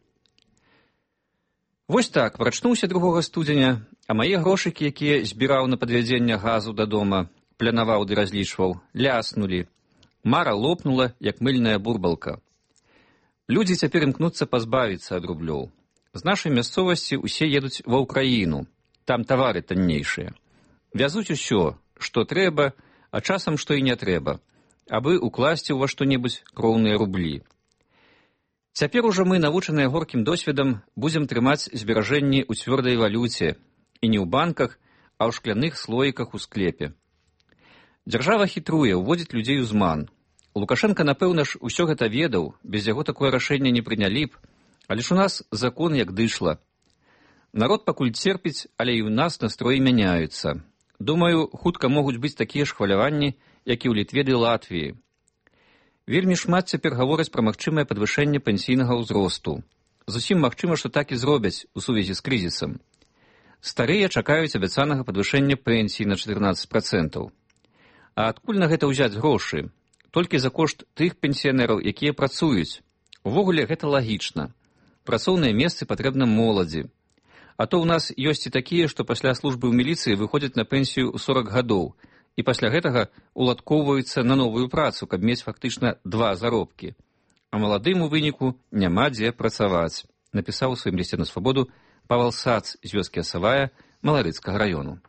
Вось так, прачнуўся 2 студзеня, а мае грошыкі, якія збіраў на падвядзенне газу да дома, планаваў ды разлічваў, ляснулі. Мара лопнула, як мыльная бурбалка. Людзі цяпер імкнуцца пазбавіцца ад рублёў. З нашай мясцовасці ўсе едуць ва ўкраіну, там тавары таннейшыя. Вязуць усё, што трэба, а часам што і не трэба, абы укласці ўва што-небудзь кроўныя рублі. Цяпер ужо мы, навучаныя горкім досведам, будзем трымаць зберажэнні ў цвёрдай валюце, і не ў банках, а ў шкляных слоіках у склепе. Дзяржава хітруе, уводзіць людзей у зман. Лукашенка, напэўна ж, усё гэта ведаў, без яго такое рашэнне не прынялі б, але ж у нас закон як дышла. Народ пакуль церпіць, але і ў нас настроі мяняюцца. Думаю, хутка могуць быць такія ж хваляванні, як і ў Літве ды Латвіі. Вельмі шмат цяпер гавораць пра магчымае падвышэнне пенсійнага ўзросту. Зусім магчыма, што так і зробяць у сувязі з крызісам. Старыя чакаюць абяцанага падвышэння пенсій на 14%. А адкуль на гэта ўзяць грошы? Толькі за кошт тых пенсіянераў, якія працуюць. Увогуле гэта лагічна. Працоўныя месцы патрэбна моладзі. А то ў нас ёсць і такія, што пасля службы ў міліцыі выходзяць на пенсію ў 40 гадоў, і пасля гэтага уладкоўваюцца на новую працу, каб мець фактычна 2 заробкі. А маладым у выніку няма дзе працаваць, напісаў у сваім лісце на «Свабоду» Павел Сац з вёскі Асавая Маларыцкага раёну.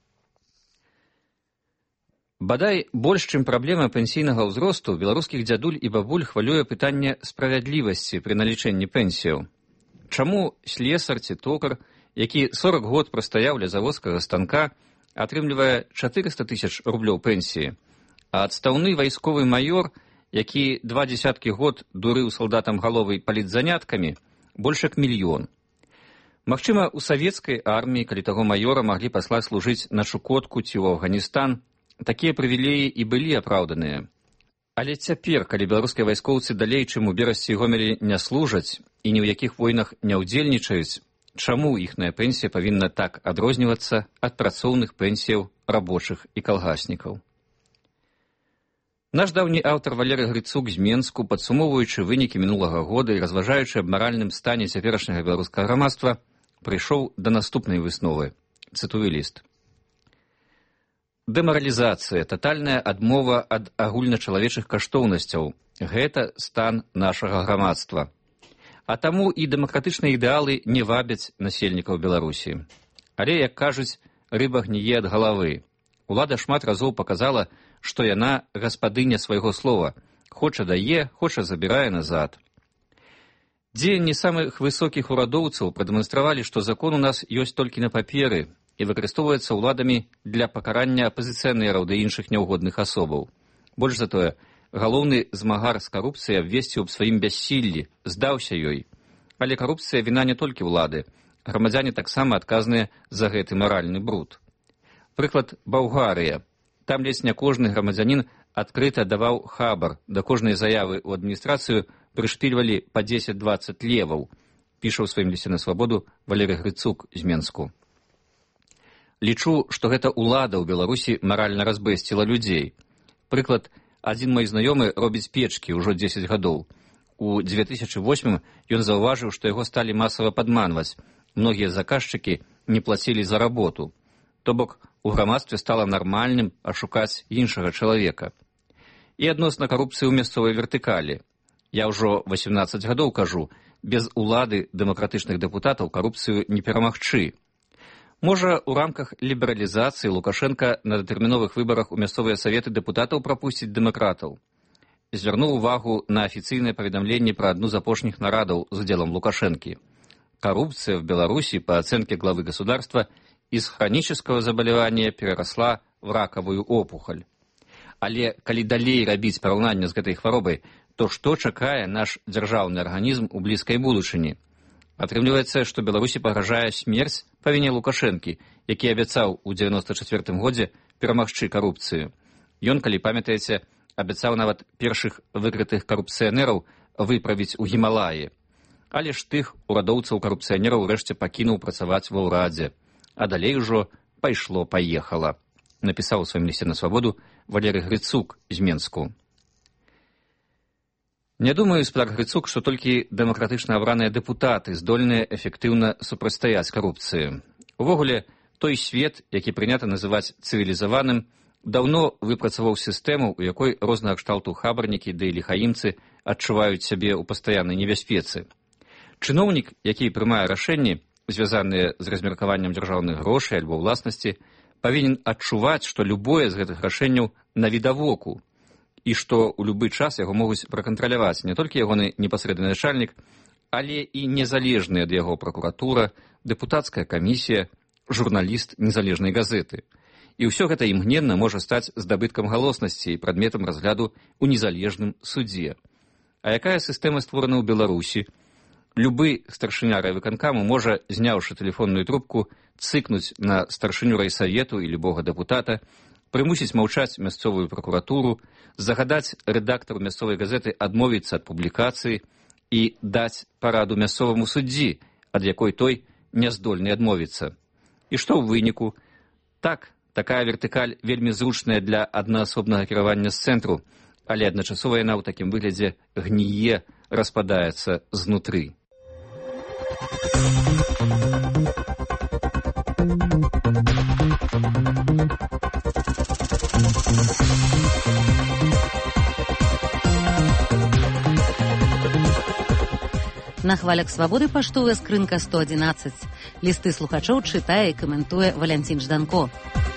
Бадай, больш, чым праблема пенсійнага ўзросту, беларускіх дзядуль і бабуль хвалюе пытанне справядлівасці пры налічэнні пенсіяў. Чаму слесар ці токар, які 40 год прастаяў ля заводскага станка, атрымлівае 400 000 рублёў пенсіі, а адстаўны вайсковы маёр, які 20 год дурыў салдатам галовы палітзаняткамі, больш як 1 000 000. Магчыма, у савецкай арміі, калі таго маёра маглі паслаць служыць на Чукотку ці ў Афганістан, такія прывілеі і былі апраўданыя. Але цяпер, калі беларускія вайскоўцы далей, чым у Берасці і Гомелі не служаць і ні ў якіх войнах не ўдзельнічаюць, чаму іхная пенсія павінна так адрознівацца ад працоўных пенсіяў рабочых і калгаснікаў? Наш даўні аўтар Валерый Грыцук з Менску, падсумоўваючы вынікі мінулага года і разважаючы аб маральным стане цяперашняга беларускага грамадства, прыйшоў да наступнай высновы. Цытую ліст. Дэмаралізацыя, татальная адмова ад агульначалавечых каштоўнасцяў – гэта стан нашага грамадства. А таму і дэмакратычныя ідэалы не вабяць насельнікаў Беларусі. Але, як кажуць, рыба гніе ад галавы. Улада шмат разоў паказала, што яна гаспадыня свайго слова. Хоча дае, хоча забірае назад. Дзеянні самых высокіх урадоўцаў прадэманстравалі, што закон у нас ёсць толькі на паперы і выкарыстоўваецца ўладамі для пакарання апазіцыянераў ды іншых няўгодных асобаў. Больш за тое, галоўны змагар з карупцыяй абвесціў аб сваім бяссіллі, здаўся ёй. Але карупцыя віна не толькі ўлады. Грамадзяне таксама адказныя за гэты маральны бруд. Прыклад Балгарыя. Там ледзь не кожны грамадзянін адкрыта даваў хабар. Да кожнай заявы ў адміністрацыю прышпільвалі па 10-20 леваў, піша ў сваім лісце на «Свабоду» Валерый Грыцук з Менску. Лічу, што гэта ўлада ў Беларусі маральна разбэсціла людзей. Прыклад, адзін мой знаёмы робіць печкі ўжо 10 гадоў. У 2008 ён заўважыў, што яго сталі масава падманваць. Многія заказчыкі не плацілі за работу. То бок, у грамадстве стала нармальным ашукаць іншага чалавека. І адносна карупцыі ў мясцовай вертыкалі. Я ўжо 18 гадоў кажу, без улады дэмакратычных дэпутатаў карупцыю не перамагчы. Можа, у рамках лібералізацыі Лукашенка на датэрміновых выбарах у мясцовыя саветы дэпутатаў прапусціць дэмакратаў. Звярнуў увагу на афіцыйнае паведамленне пра адну з апошніх нарадаў з удзелам Лукашэнкі. Коррупция в Беларуси, по оценке главы государства, из хронического заболевания переросла в раковую опухоль. Але калі далей рабіць параўнанне з гэтай хваробай, то што чакае наш дзяржаўны арганізм у блізкай будучыні? Атрымліваецца, што Беларусі пагражае смерць па віне Лукашэнкі, які абяцаў у 94 годзе перамагчы карупцыю. Ён, калі памятаеце, абяцаў нават першых выкрытых карупцыянераў выправіць у Гімалаі. Але ж тых урадоўцаў карупцыянераў урэшце пакінуў працаваць ва ўрадзе. А далей ужо пайшло-паехала, напісаў у сваім лісце на свабоду Валерый Грыцук з Менску. Не думаю, спадар Грыцук, што толькі дэмакратычна абраныя дэпутаты здольныя эфектыўна супрацьстаяць карупцыі. Увогуле, той свет, які прынята называць цывілізаваным, даўно выпрацаваў сістэму, у якой рознага кшталту хабарнікі ды ліхаімцы адчуваюць сябе ў пастаяннай небяспецы. Чыноўнік, які прымае рашэнні, звязаныя з размеркаваннем дзяржаўных грошай альбо ўласнасці, павінен адчуваць, што любое з гэтых рашэнняў навідавоку, і што ў любы час яго могуць пракантраляваць не толькі ягоны непасрэдны начальнік, але і незалежная ад яго пракуратура, дэпутацкая камісія, журналіст незалежнай газеты. І ўсё гэта імгненна можа стаць здабыткам галоснасці і прадметам разгляду ў незалежным судзе. А якая сістэма створана ў Беларусі? Любы старшыня райвыканкаму можа, зняўшы тэлефонную трубку, цыкнуць на старшыню райсавету і любога дэпутата, прымусіць маўчаць мясцовую пракуратуру, загадаць рэдактару мясцовай газеты адмовіцца ад публікацыі і даць параду мясцоваму суддзі, ад якой той не здольны адмовіцца. І што ў выніку? Так, такая вертыкаль вельмі зручная для аднаасобнага кіравання з цэнтру, але адначасова яна ў такім выглядзе гніе, распадаецца знутры. На хвалях свабоды паштовая скрынка 111. Лісты слухачоў чытае і каментуе Валянцін Жданко.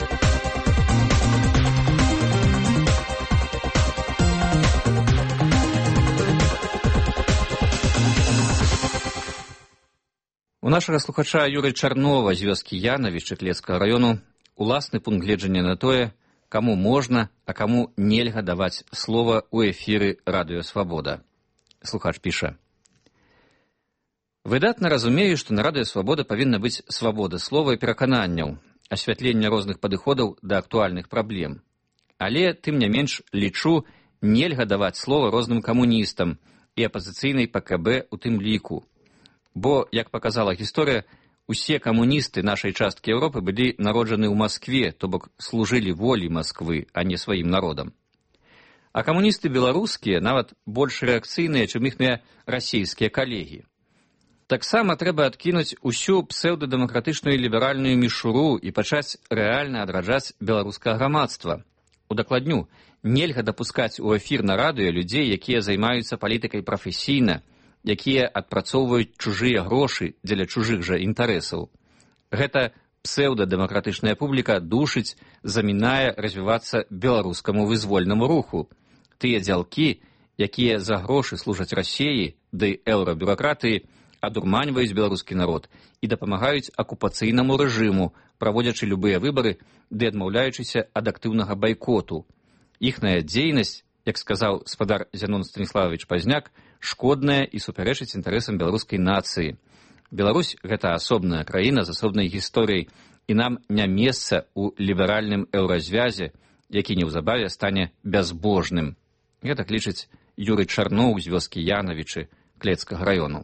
У нашага слухача Юрыя Чарнова з вёскі Янавіч Чэклецкага раёну уласны пункт гледжання на тое, каму можна, а каму нельга даваць слова ў эфіры радыё Свабода. Слухач піша: выдатна разумею, што на радыё Свабода павінна быць свабода слова і перакананняў, асвятленне розных падыходаў да актуальных праблем. Але, тым не менш, лічу, нельга даваць слова розным камуністам і апазіцыйнай ПКБ у тым ліку. Бо, як паказала гісторыя, усе камуністы нашай часткі Еўропы былі народжаны ў Маскве, то бок служылі волі Масквы, а не сваім народам. А камуністы беларускія нават больш рэакцыйныя, чым іхныя расійскія калегі. Таксама трэба адкінуць усю псеўдадэмакратычную ліберальную мішуру і пачаць рэальна адраджаць беларускае грамадства. Удакладню, нельга дапускаць у эфір на радыё людзей, якія займаюцца палітыкай прафесійна, якія адпрацоўваюць чужыя грошы дзеля чужых жа інтарэсаў. Гэта псеўдадэмакратычная публіка душыць, замінае развівацца беларускаму вызвольнаму руху. Тыя дзялкі, якія за грошы служаць Расіі ды еўрабюракратыі, адурманьваюць беларускі народ і дапамагаюць акупацыйнаму рэжыму, праводзячы любыя выбары ды адмаўляючыся ад актыўнага байкоту. Іхная дзейнасць, як сказаў спадар Зянон Станіславович Пазняк, шкодная і супярэчыць інтарэсам беларускай нацыі. Беларусь – гэта асобная краіна з асобнай гісторыяй, і нам не месца ў ліберальным еўразвязе, які неўзабаве стане бязбожным. Гэтак лічыць Юрый Чарноў з вёскі Янавічы Клецкага раёну.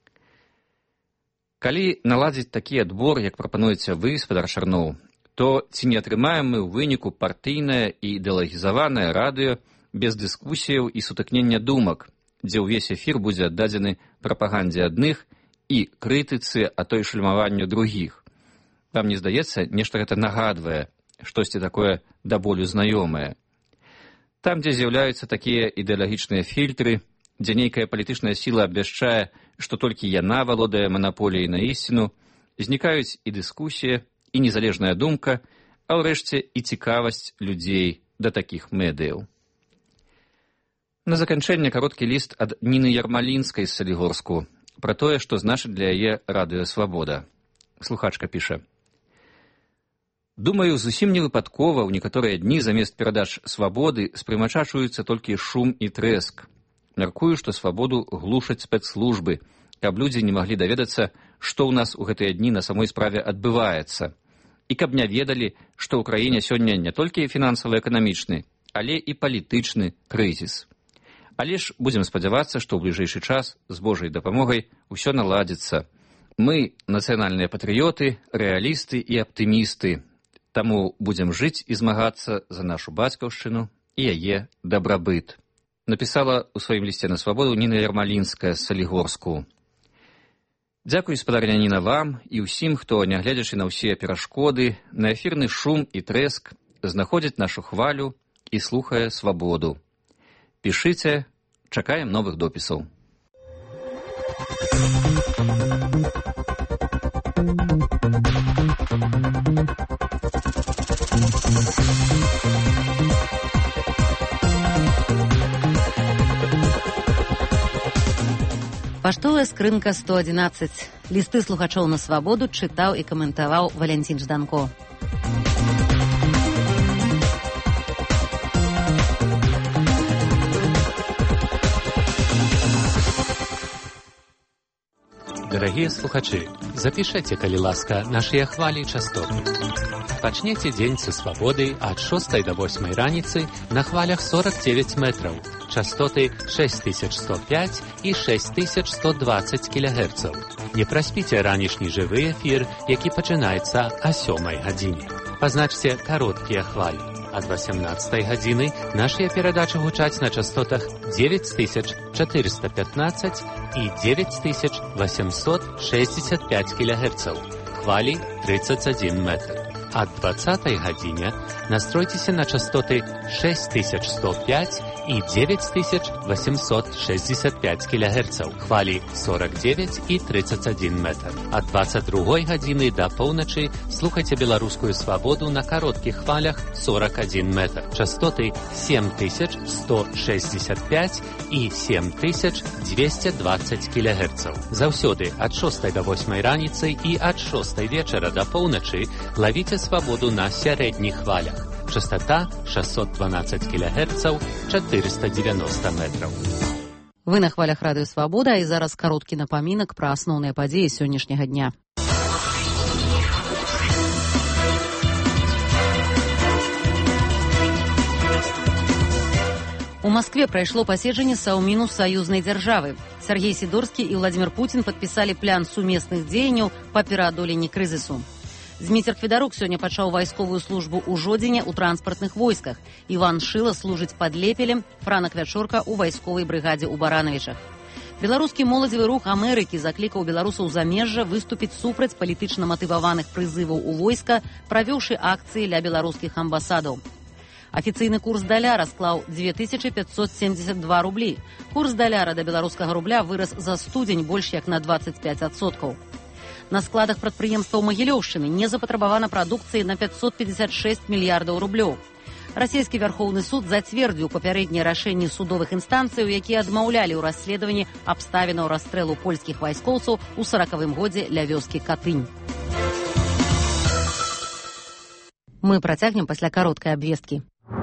Калі наладзіць такі адбор, як прапануеце вы, спадар Чарноў, то ці не атрымаем мы ў выніку партыйнае і ідэалагізаванае радыё без дыскусіяў і сутыкнення думак, дзе ўвесь эфір будзе аддадзены прапагандзе адных і крытыцы, а то і шальмаванню другіх. Вам не здаецца, нешта гэта нагадвае, штосьці такое да болю знаёмае. Там, дзе з'яўляюцца такія ідэалагічныя фільтры, дзе нейкая палітычная сіла абвяшчае, што толькі яна валодае манаполіяй на ісціну, знікаюць і дыскусія, і незалежная думка, а ўрэшце і цікавасць людзей да такіх медыяў. На заканчэнне кароткі ліст ад Ніны Ярмалінскай з Салігорску пра тое, што значыць для яе радыё Свабода. Слухачка піша: думаю, зусім невыпадкова ў некаторыя дні замест перадач свабоды спрымачачуюцца толькі шум і трэск. Мяркую, што свабоду глушаць спецслужбы, каб людзі не маглі даведацца, што ў нас у гэтыя дні на самой справе адбываецца, і каб не ведалі, што ў краіне сёння не толькі фінансава-эканамічны, але і палітычны крызіс. Але ж будзем спадзявацца, што ў бліжэйшы час з Божай дапамогай усё наладзіцца. Мы нацыянальныя патрыёты, рэалісты і аптымісты, таму будзем жыць і змагацца за нашу бацькаўшчыну і яе дабрабыт. Напісала ў сваім лісце на свабоду Ніна Ярмалінская з Салігорску. Дзякуй, спадарня Ніна, вам і ўсім, хто, нягледзячы на ўсе перашкоды, на эфірны шум і трэск, знаходзіць нашу хвалю і слухае свабоду. Пішыце, чакаем новых допісаў. Паштовая скрынка 111. Лісты слухачоў на свабоду чытаў і каментаваў Валянцін Жданко. Дарагія слухачы, запішэце, калі ласка, нашыя хвалі і частоты. Пачнеце дзень са свабоды ад 6 до 8 раніцы на хвалях 49 метраў, частоты 6105 і 6120 кГц. Не праспіце ранішні жывы эфір, які пачынаецца о 7 гадзіне. Пазначце кароткія хвалі. Ад 18 гадзіны нашыя перадачы гучаць на частотах 9415 і 9865 кГц. Хвалі 31 метр. Ад 20 гадзіне настройцеся на частоты 6105 і 9865 кГц. Хвалі 49 і 31 метр. Ад 22 гадзіны да поўначы слухайце беларускую свабоду на кароткіх хвалях 41 метр. Частоты 7165 і 7220 кГц. Заўсёды ад 6 до 8 раніцы і ад 6 вечара да поўначы лавіце свабоду на сярэдніх хвалях. Частота 612 кГц, 490 метраў. Вы на хвалях радыё Свабода, і зараз кароткі напамінак пра асноўныя падзеі сённяшняга дня. У Москве прайшло паседжанне Саўміну саюзнай дзяржавы. Сергей Сидорскі і Владимир Путин падпісалі план сумесных дзеянняў па пераадоленні крызісу. Зміцер Федарук сёння пачаў вайсковую службу ў Жодзіне ў транспартных войсках. Іван Шыла служыць пад Лепелем, Франак Вячорка ў вайсковай брыгадзе ў Баранавічах. Беларускі моладзевы рух Амерыкі заклікаў беларусаў замежжа выступіць супраць палітычна матываваных прызываў у войска, правёўшы акцыі ля беларускіх амбасадаў. Афіцыйны курс даляра склаў 2572 рублі. Курс даляра да беларускага рубля вырас за студзень больш як на 25%. На складах прадпрыемстваў Магілёўшчыны не запатрабавана прадукцыі на 556 мільярдаў рублёў. Расійскі Вярхоўны суд зацвердзіў папярэднія рашэнні судовых інстанцыяў, якія адмаўлялі ў расследаванні абставінаў расстрэлу польскіх вайскоўцаў у 40-м годзе ля вёскі Катынь. Мы працягнем пасля кароткай абвесткі.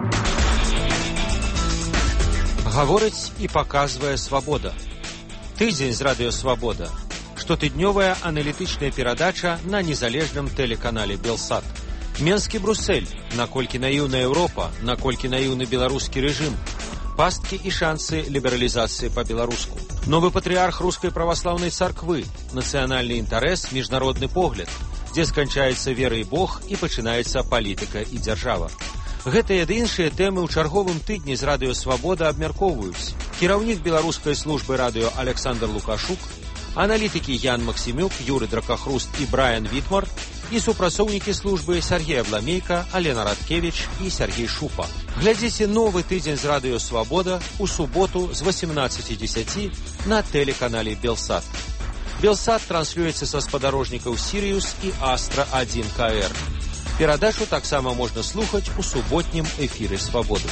Гаворыць і паказвае свабода. Тыдзень з радыё Свабода. Штотыднёвая аналітычная перадача на незалежным тэлеканале Белсат. Менскі Бруссель. Наколькі наіўна Еўропа, наколькі наіўны беларускі рэжым. Пасткі і шансы лібералізацыі па-беларуску. Новы патрыарх рускай праваслаўнай царквы. Нацыянальны інтарэс, міжнародны погляд. Дзе сканчаецца вера і Бог і пачынаецца палітыка і дзяржава. Гэтыя ды іншыя тэмы ў чарговым тыдні з радыё Свабода абмяркоўваюць кіраўнік беларускай службы радыё Александр Лукашук, аналітыкі Ян Максімюк, Юры Дракахруст і Брайан Вітмар і супрацоўнікі службы Сергей Абламейка, Алена Радкевіч і Сергей Шупа. Глядзіце новы тыдзень з радыё Свабода у суботу з 18:10 на тэлеканале Белсат. Белсат транслюецца са спадарожнікаў Сірыус і Астра-1 КР. Перадачу таксама можна слухаць у суботнім эфіры Свабоды.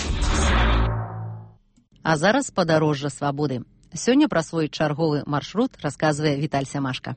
А зараз падарожжа Свабоды. Сёння пра свой чарговы маршрут расказвае Віталь Сямашка.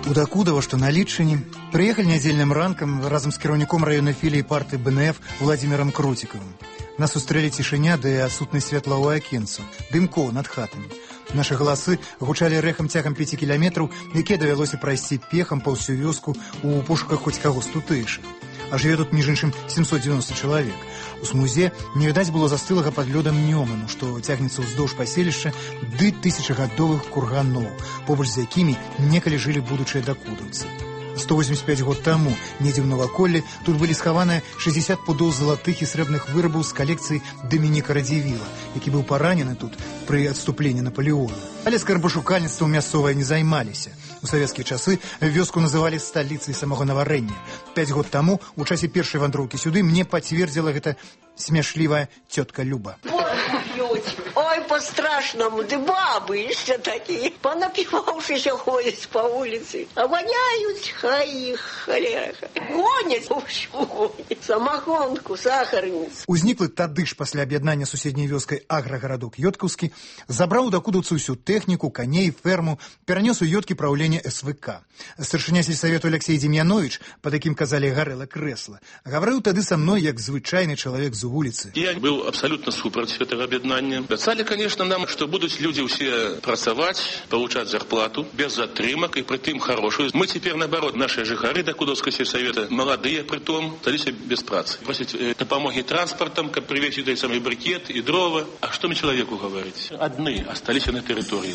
У Дакудова, што на Літчыне, прыехалі нядзельным ранкам разам з кіраўніком раённай філіі партыі БНФ Владзімірам Круцікавым. Нас сустрэлі цішыня ды адсутнасць святла ў акенцу, дымкоў над хатамі. Нашы галасы гучалі рэхам цягам 5 кіламетраў, якія давялося прайсці пехам па ўсю вёску ў пошуках хоць каго з тутэйшых. А жыве тут, між іншым, 790 чалавек. У смузе не відаць было застылага пад лёдам Нёману, што цягнецца ўздоўж паселішча, ды тысячагадовых курганоў, побач з якімі некалі жылі будучыя дакудаўцы. 185 год таму, недзе ў наваколлі, тут былі схаваныя 60 пудоў залатых і срэбных вырабаў з калекцыі Дамініка Радзівіла, які быў паранены тут пры адступленні Наполеона. Але скарбашукальніцтвам мясцовыя не займаліся. У савецкія часы вёску называлі сталіцай самагонаварэння. 5 год таму, у часе першай вандроўкі сюды, мне пацвердзіла гэта смяшлівая цётка Люба. Ой, по-страшному, ды бабы еще такие, понапивавшиеся ходят по улице, а воняют, хай их, холера. Гонят, гонят, самогонку, сахарницу. Узніклы тады ж пасля аб'яднання суседняй вёскай аграгарадок Ёткаўскі забраў у дакудаўцу ўсю тэхніку, каней, ферму, перанёс у Ёткі праўленне СВК. Старшыня сельсавету Алексей Демьянович, па такім казалі гарэла крэсла, гаварыў тады са мной як звычайны чалавек з вуліцы. Я был абсолютно супраць гэтага аб'яднання. Абяцалі, конечно, нам, что будут люди все працаваць, получать зарплату без затрымак и притым хорошую. Мы теперь, наоборот, наши жыхары Дакудаўскага сельсавета, молодые притом, остались без працы. Просить допомоги транспортом, как привезти тот самый брикет и дрова. А что мне человеку говорить? Одни остались на территории.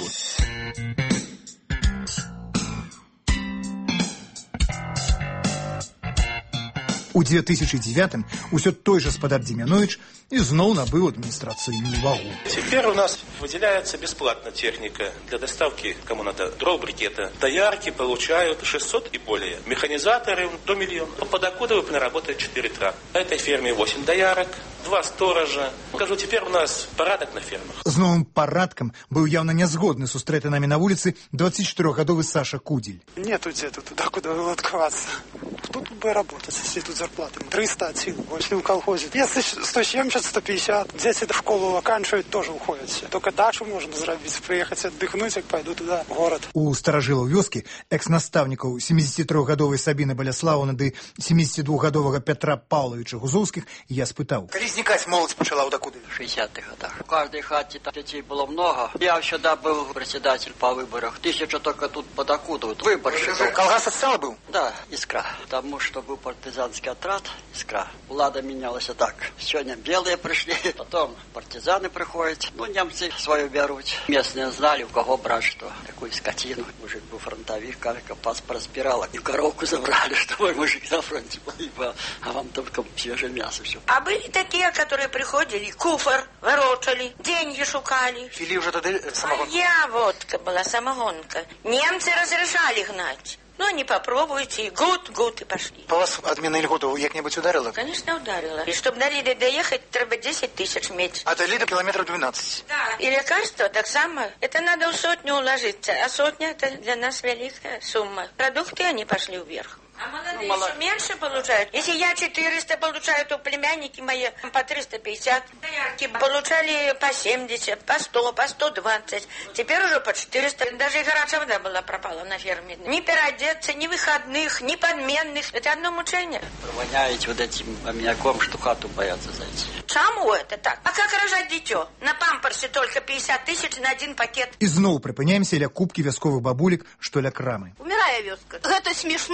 У 2009-м усё той же спадар Демьянович ізноў набыў адміністрацыйную вагу. Теперь у нас выделяется бесплатно техника для доставки, кому надо, дров, брикета. Доярки получают 600 и более. Механизаторы до 1 000 000. По Дакудову работает 4 трактора. На этой ферме 8 доярок, 2 сторожа. Скажу, теперь у нас порядок на фермах. З новым парадкам быў явно нязгодны сустрэты нами на вуліцы 24-гадовы Саша Кудзель. Нету где тут куда открываться. Кто тут будет работать, если тут зарплаты? 300 от силы, если в колхозе. Если 170, 150, дети в школу оканчивают, тоже уходят все. Только дачу можно заработать, приехать отдохнуть, как пойду туда, в город. У старажылаў вёскі, экс-настаўнікаў 73-гадовай Сабіны Баляслаўны ды 72-гадовага Петра Павловича Гузоўскіх я спытаў. Калі знікаць моладзь пачала ў Дакудове? В 60-х годах. В каждой хате детей было много. Я всегда был председатель по выборах. 1000 только тут по Дакудову. Выборщик. Колгас отстал был? Да, Искра. Потому что был партизанский отряд Искра. Влада менялась так. Сегодня белые пришли, потом партизаны приходят. Ну, немцы свою берут. Местные знали, у кого брать что. Такую скотину. Мужик был фронтовик, как паспорт разбирала. И коровку забрали, что мой мужик на фронте погибал. А вам только свежее мясо все. А были такие, которые приходили, куфар ворочали, деньги шукали. Фили уже тогда самогонка? Моя водка была, самогонка. Немцы разрешали гнать. Ну, не попробуйте, и гуд, и пошли. По вас отмена льготу як-нибудь ударила? Конечно, ударила. И чтобы до Риды доехать, треба 10 тысяч иметь. А до Лиды километров 12. Да. И лекарства так само. Это надо в 100 уложиться. А 100 это для нас великая сумма. Продукты, они пошли вверх. А молодые еще меньше получают. Если я 400 получаю, то племянники мои по 350. Доярки получали по 70, по 100, по 120. Теперь уже по 400. Даже и горячая вода была пропала на ферме. Ни переодеться, ни выходных, ни подменных. Это одно мучение. Провоняете вот этим аммиаком, что хату боятся зайти. Чему это так? А как рожать дитё? На памперсе только 50 тысяч на один пакет. І зноў прыпыняемся ля кубкі вясковых бабулек, што ля крамы. Умирая вёска. Это смешно.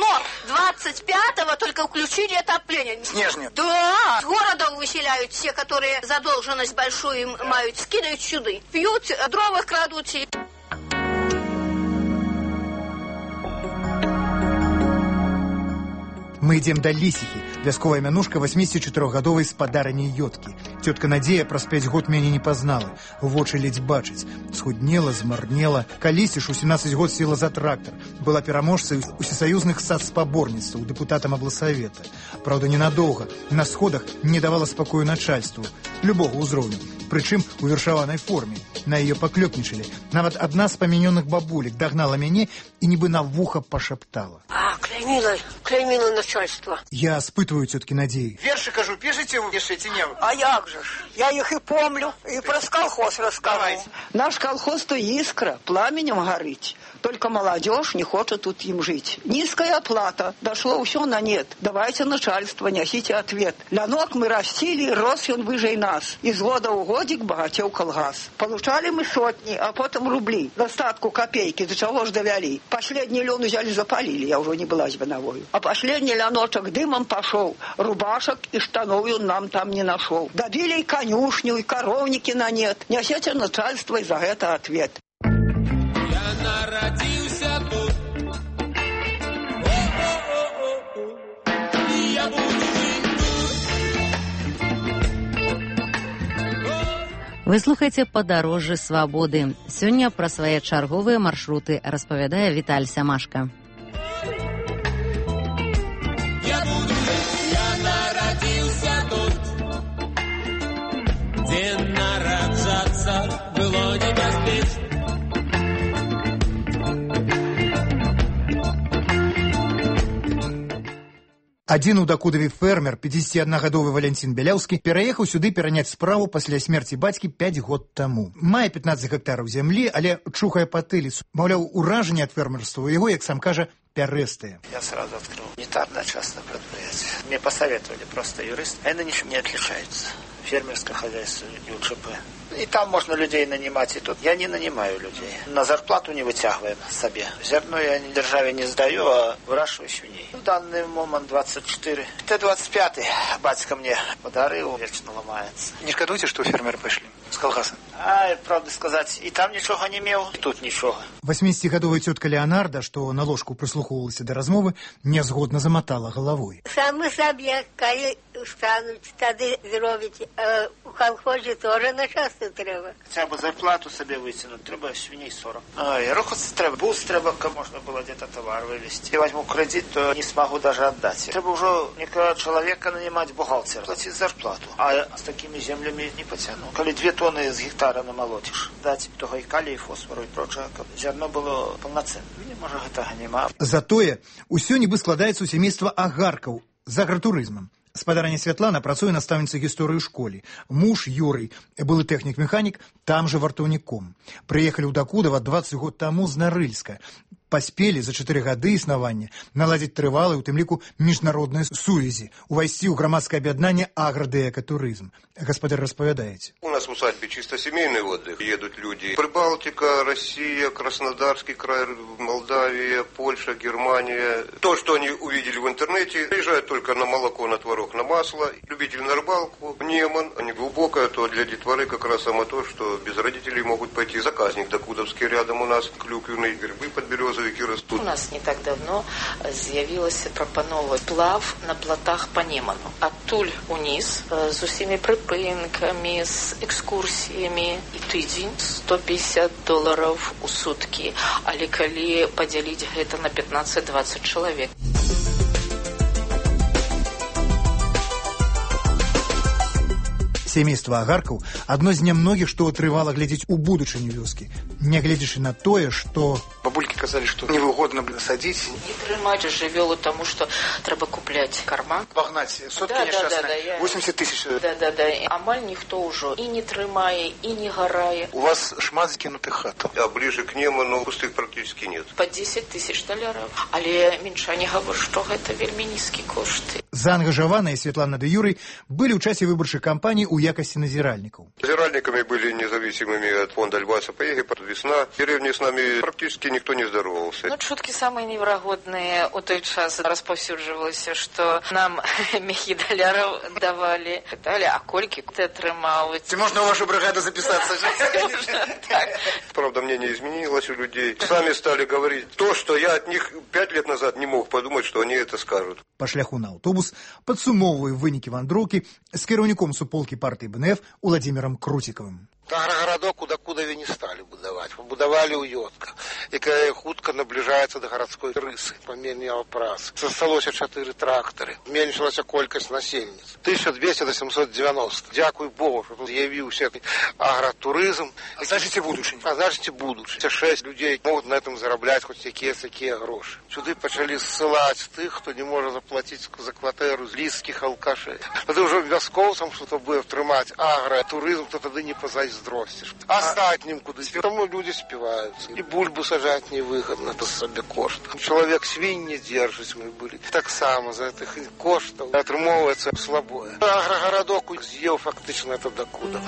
25-го только включили отопление. Снежня. Да. С города выселяют все, которые задолженность большую имеют, скидывают сюда. Пьют, дрова крадут. Мы ідзем да Лісіхі, вясковая мянушка 84-гадовай спадарыні Ёткі. Тётка Надзея праз 5 год мяне не пазнала. Вочы ледзь бачыць. Схуднела, змарнела. Калісьці ж у 17 год села за трактар. Была пераможцай усесаюзных сацспаборніцтваў, дэпутатам абласавета. Праўда, ненадоўга. На сходах не давала спакою начальству. Любога ўзроўню. Прычым у вершаванай форме. На яе паклёпнічалі. Нават адна з памянёных бабулек дагнала мяне і нібы на вуха пашаптала. Клеймила начальство. Я спытываю тёткі Надзеі. Верши, кажу, пишите вы, пишите не вы. А як же ж? Я их и помню. И про колхоз рассказываю. Давайте. Наш колхоз то искра, пламенем горить. Только молодежь не хочет тут им жить. Низкая оплата. Дошло все на нет. Давайте начальство, несите ответ. Лянок мы растили, рос он выше нас. Из года в годик богател колгас. Получали мы сотни, а потом рубли. Достатку копейки, до чего ж довели. Последний лен взяли, запалили, я уже не была виновой. А последний ляночек дымом пошел. Рубашек и штанов он нам там не нашел. Добили и конюшню, и коровники на нет. Несите начальство, и за это ответ. Я народился тут. И я буду жить тут. Вы слухаеце «Падарожжы свабоды». Сёння пра свае чарговыя маршруты распавядае Віталь Сямашка. Я народился тут, где нараджаться было небяспечна. Адзін у Дакудаве фермер, 51-гадовы Валянцін Бяляўскі, пераехаў сюды пераняць справу пасля смерці бацькі 5 год таму. Мае 15 гектараў зямлі, але чухае патыліцу. Маўляў, уражанне ад фермерства у яго, як сам кажа, пярэстае. Я сразу открыл унитарное частное предприятие. Мне посоветовали просто юрист. Они ничем не отличаются. Фермерское хозяйство и УЧП. И там можно людей нанимать, и тут. Я не нанимаю людей. На зарплату не вытягиваем себе. Зерно я державе не сдаю, а выращиваю свиней. В данный момент 24. Т-25 батька мне подарил, вечно ломается. Не шкадуеце, што фермеры пайшлі з калгаса? Правда сказать, и там ничего не имел, и тут ничего. 80-гадовая тетка Леонарда, што на ложку прыслухоўвалася да размовы, нязгодна замотала головой. Самы сабе, калі стануць, тады зробіць. У колхозе тоже на часто треба. Хотя бы зарплату себе вытянуть, треба свиней 40. И рухаться треба, бус треба, как можно было где-то товар вывезти. Я возьму кредит, то не смогу даже отдать. Треба уже некого человека нанимать бухгалтера, платить зарплату. А с такими землями не потяну. Коли 2 тонны с гектара намолотишь, дать того и калий, и фосфору, и прочее, зерно было полноценным. Мне, может, этого нема. Затое, усё нібы складаецца ў сямейства агаркаў з агратурызмам. Спадарня Святлана працуе настаўніцай гісторыі ў школе. Муж Юрый, былы тэхнік-механік, там жа вартаўніком. Прыехалі ў Дакудава 20 год таму з Нарыльска. Паспелі за 4 гады існавання наладзіць трывалыя, у тым ліку, міжнародныя сувязі, увайсці ў грамадскае аб'яднанне аградэкатурызм. Гаспадар, распавядаеце. У нас в усадьбе чисто семейный отдых. Едут люди. Прибалтика, Россия, Краснодарский край, Молдавия, Польша, Германия. То, что они увидели в интернете, приезжают только на молоко, на творог, на масло. Любители на рыбалку, Неман, а не глубокое, то для детворы как раз само то, что без родителей могут пойти. Заказник Дакудовский рядом у нас, клюквенные грибы подберезовики растут. У нас не так давно з'явілася прапанова плав на плотах по Неману. Адтуль уніз з усімі припинками, з екскурсіями. І тиждень $150 у сутки. Але калі поділити гэта на 15-20 чоловік. Сямейства агаркаў адно з нямногіх, што атрывала глядзець у будучыню вёскі, нягледзячы на тое, што бабулькі казалі, што невыгодна садзіць. Не трымаць жывёлу, таму што трэба купляць карма. Пагнаць соткі няшчасныя, 80 тысяч. Да. Амаль ніхто ўжо і не трымае, і не гарае. У вас шмат закінутых хатаў. А ближе к Неману пустых практически нет. По $10 000. Але мінчане гавораць, што гэта вельмі нізкі кошт. Заангажаваныя Святлана ды Юрый былі ў часе выбарчай кампаніі ў якасці назіральнікаў. Назиральниками были независимыми от фонда Льва Сапоеги, весна. В деревне с нами практически никто не здоровался. Шутки самые невероятные у той час распаўсюджвалася, что нам $1 давали. А кольки ты атрымаў? Можно в вашу бригаду записаться? Правда, мнение изменилось у людей. Сами стали говорить то, что я от них 5 лет назад не мог подумать, что они это скажут. Па шляху на аўтобус падсумоўваю вынікі вандроўкі з кіраўніком суполкі партыі БНФ Уладзімірам Круцікавым. Аграгародок у Дакудаве не стали будаваць, побудавалі ў Йотках, якая хутка набліжаецца да гарадской рысы, паменняла працы. Засталося 4 трактары, зменшылася колькасць насельніц. 1200 до 790. Дзякуй Богу, што тут з'явіўся агратурызм. Значыце будучыню. Значыце будучыню. 6 людзей могуць на этом зарабляць хоць якія грошы. Сюды пачалі ссылаць тых, хто не можа заплаціць за кватэру з лісцкіх алкашэй. Тады ўжо вяскоўцам, што то будзе трымаць агратурызм, то тады не пазайздросціш. хатнім кудись. Тому люди співаються. І бульбу сажати невигідно, це собі кошт. Чоловік свинь не держить, ми були. Так само за тих коштів отримовується слабое. Агрогородок з'їв фактично це докуда.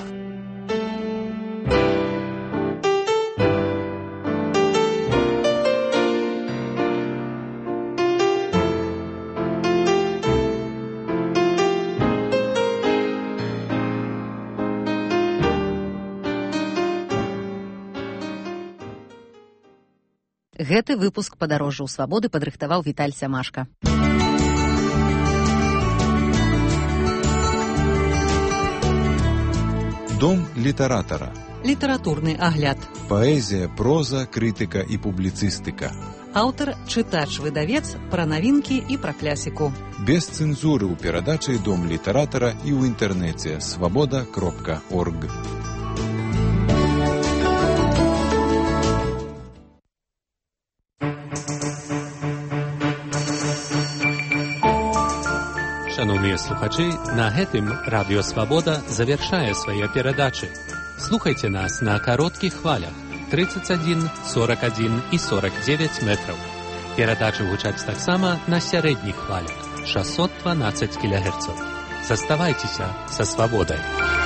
Гэты выпуск падарожжаў свабоды падрыхтаваў Віталь Сямашка. Дом літаратара. Літаратурны агляд. Паэзія, проза, крытыка і публіцыстыка. Аўтар, чытач, выдавец, пра навінкі і пра клясіку. Без цэнзуры ў перадачы Дом літаратара і ў інтэрнэце свабода.орг. Шановныя слухачы, на гэтым Радыё Свабода завяршае свае перадачы. Слухайце нас на кароткіх хвалях 31, 41 і 49 метраў. Перадачы гучаць таксама на сярэдніх хвалях 612 кГц. Заставайцеся са свабодай.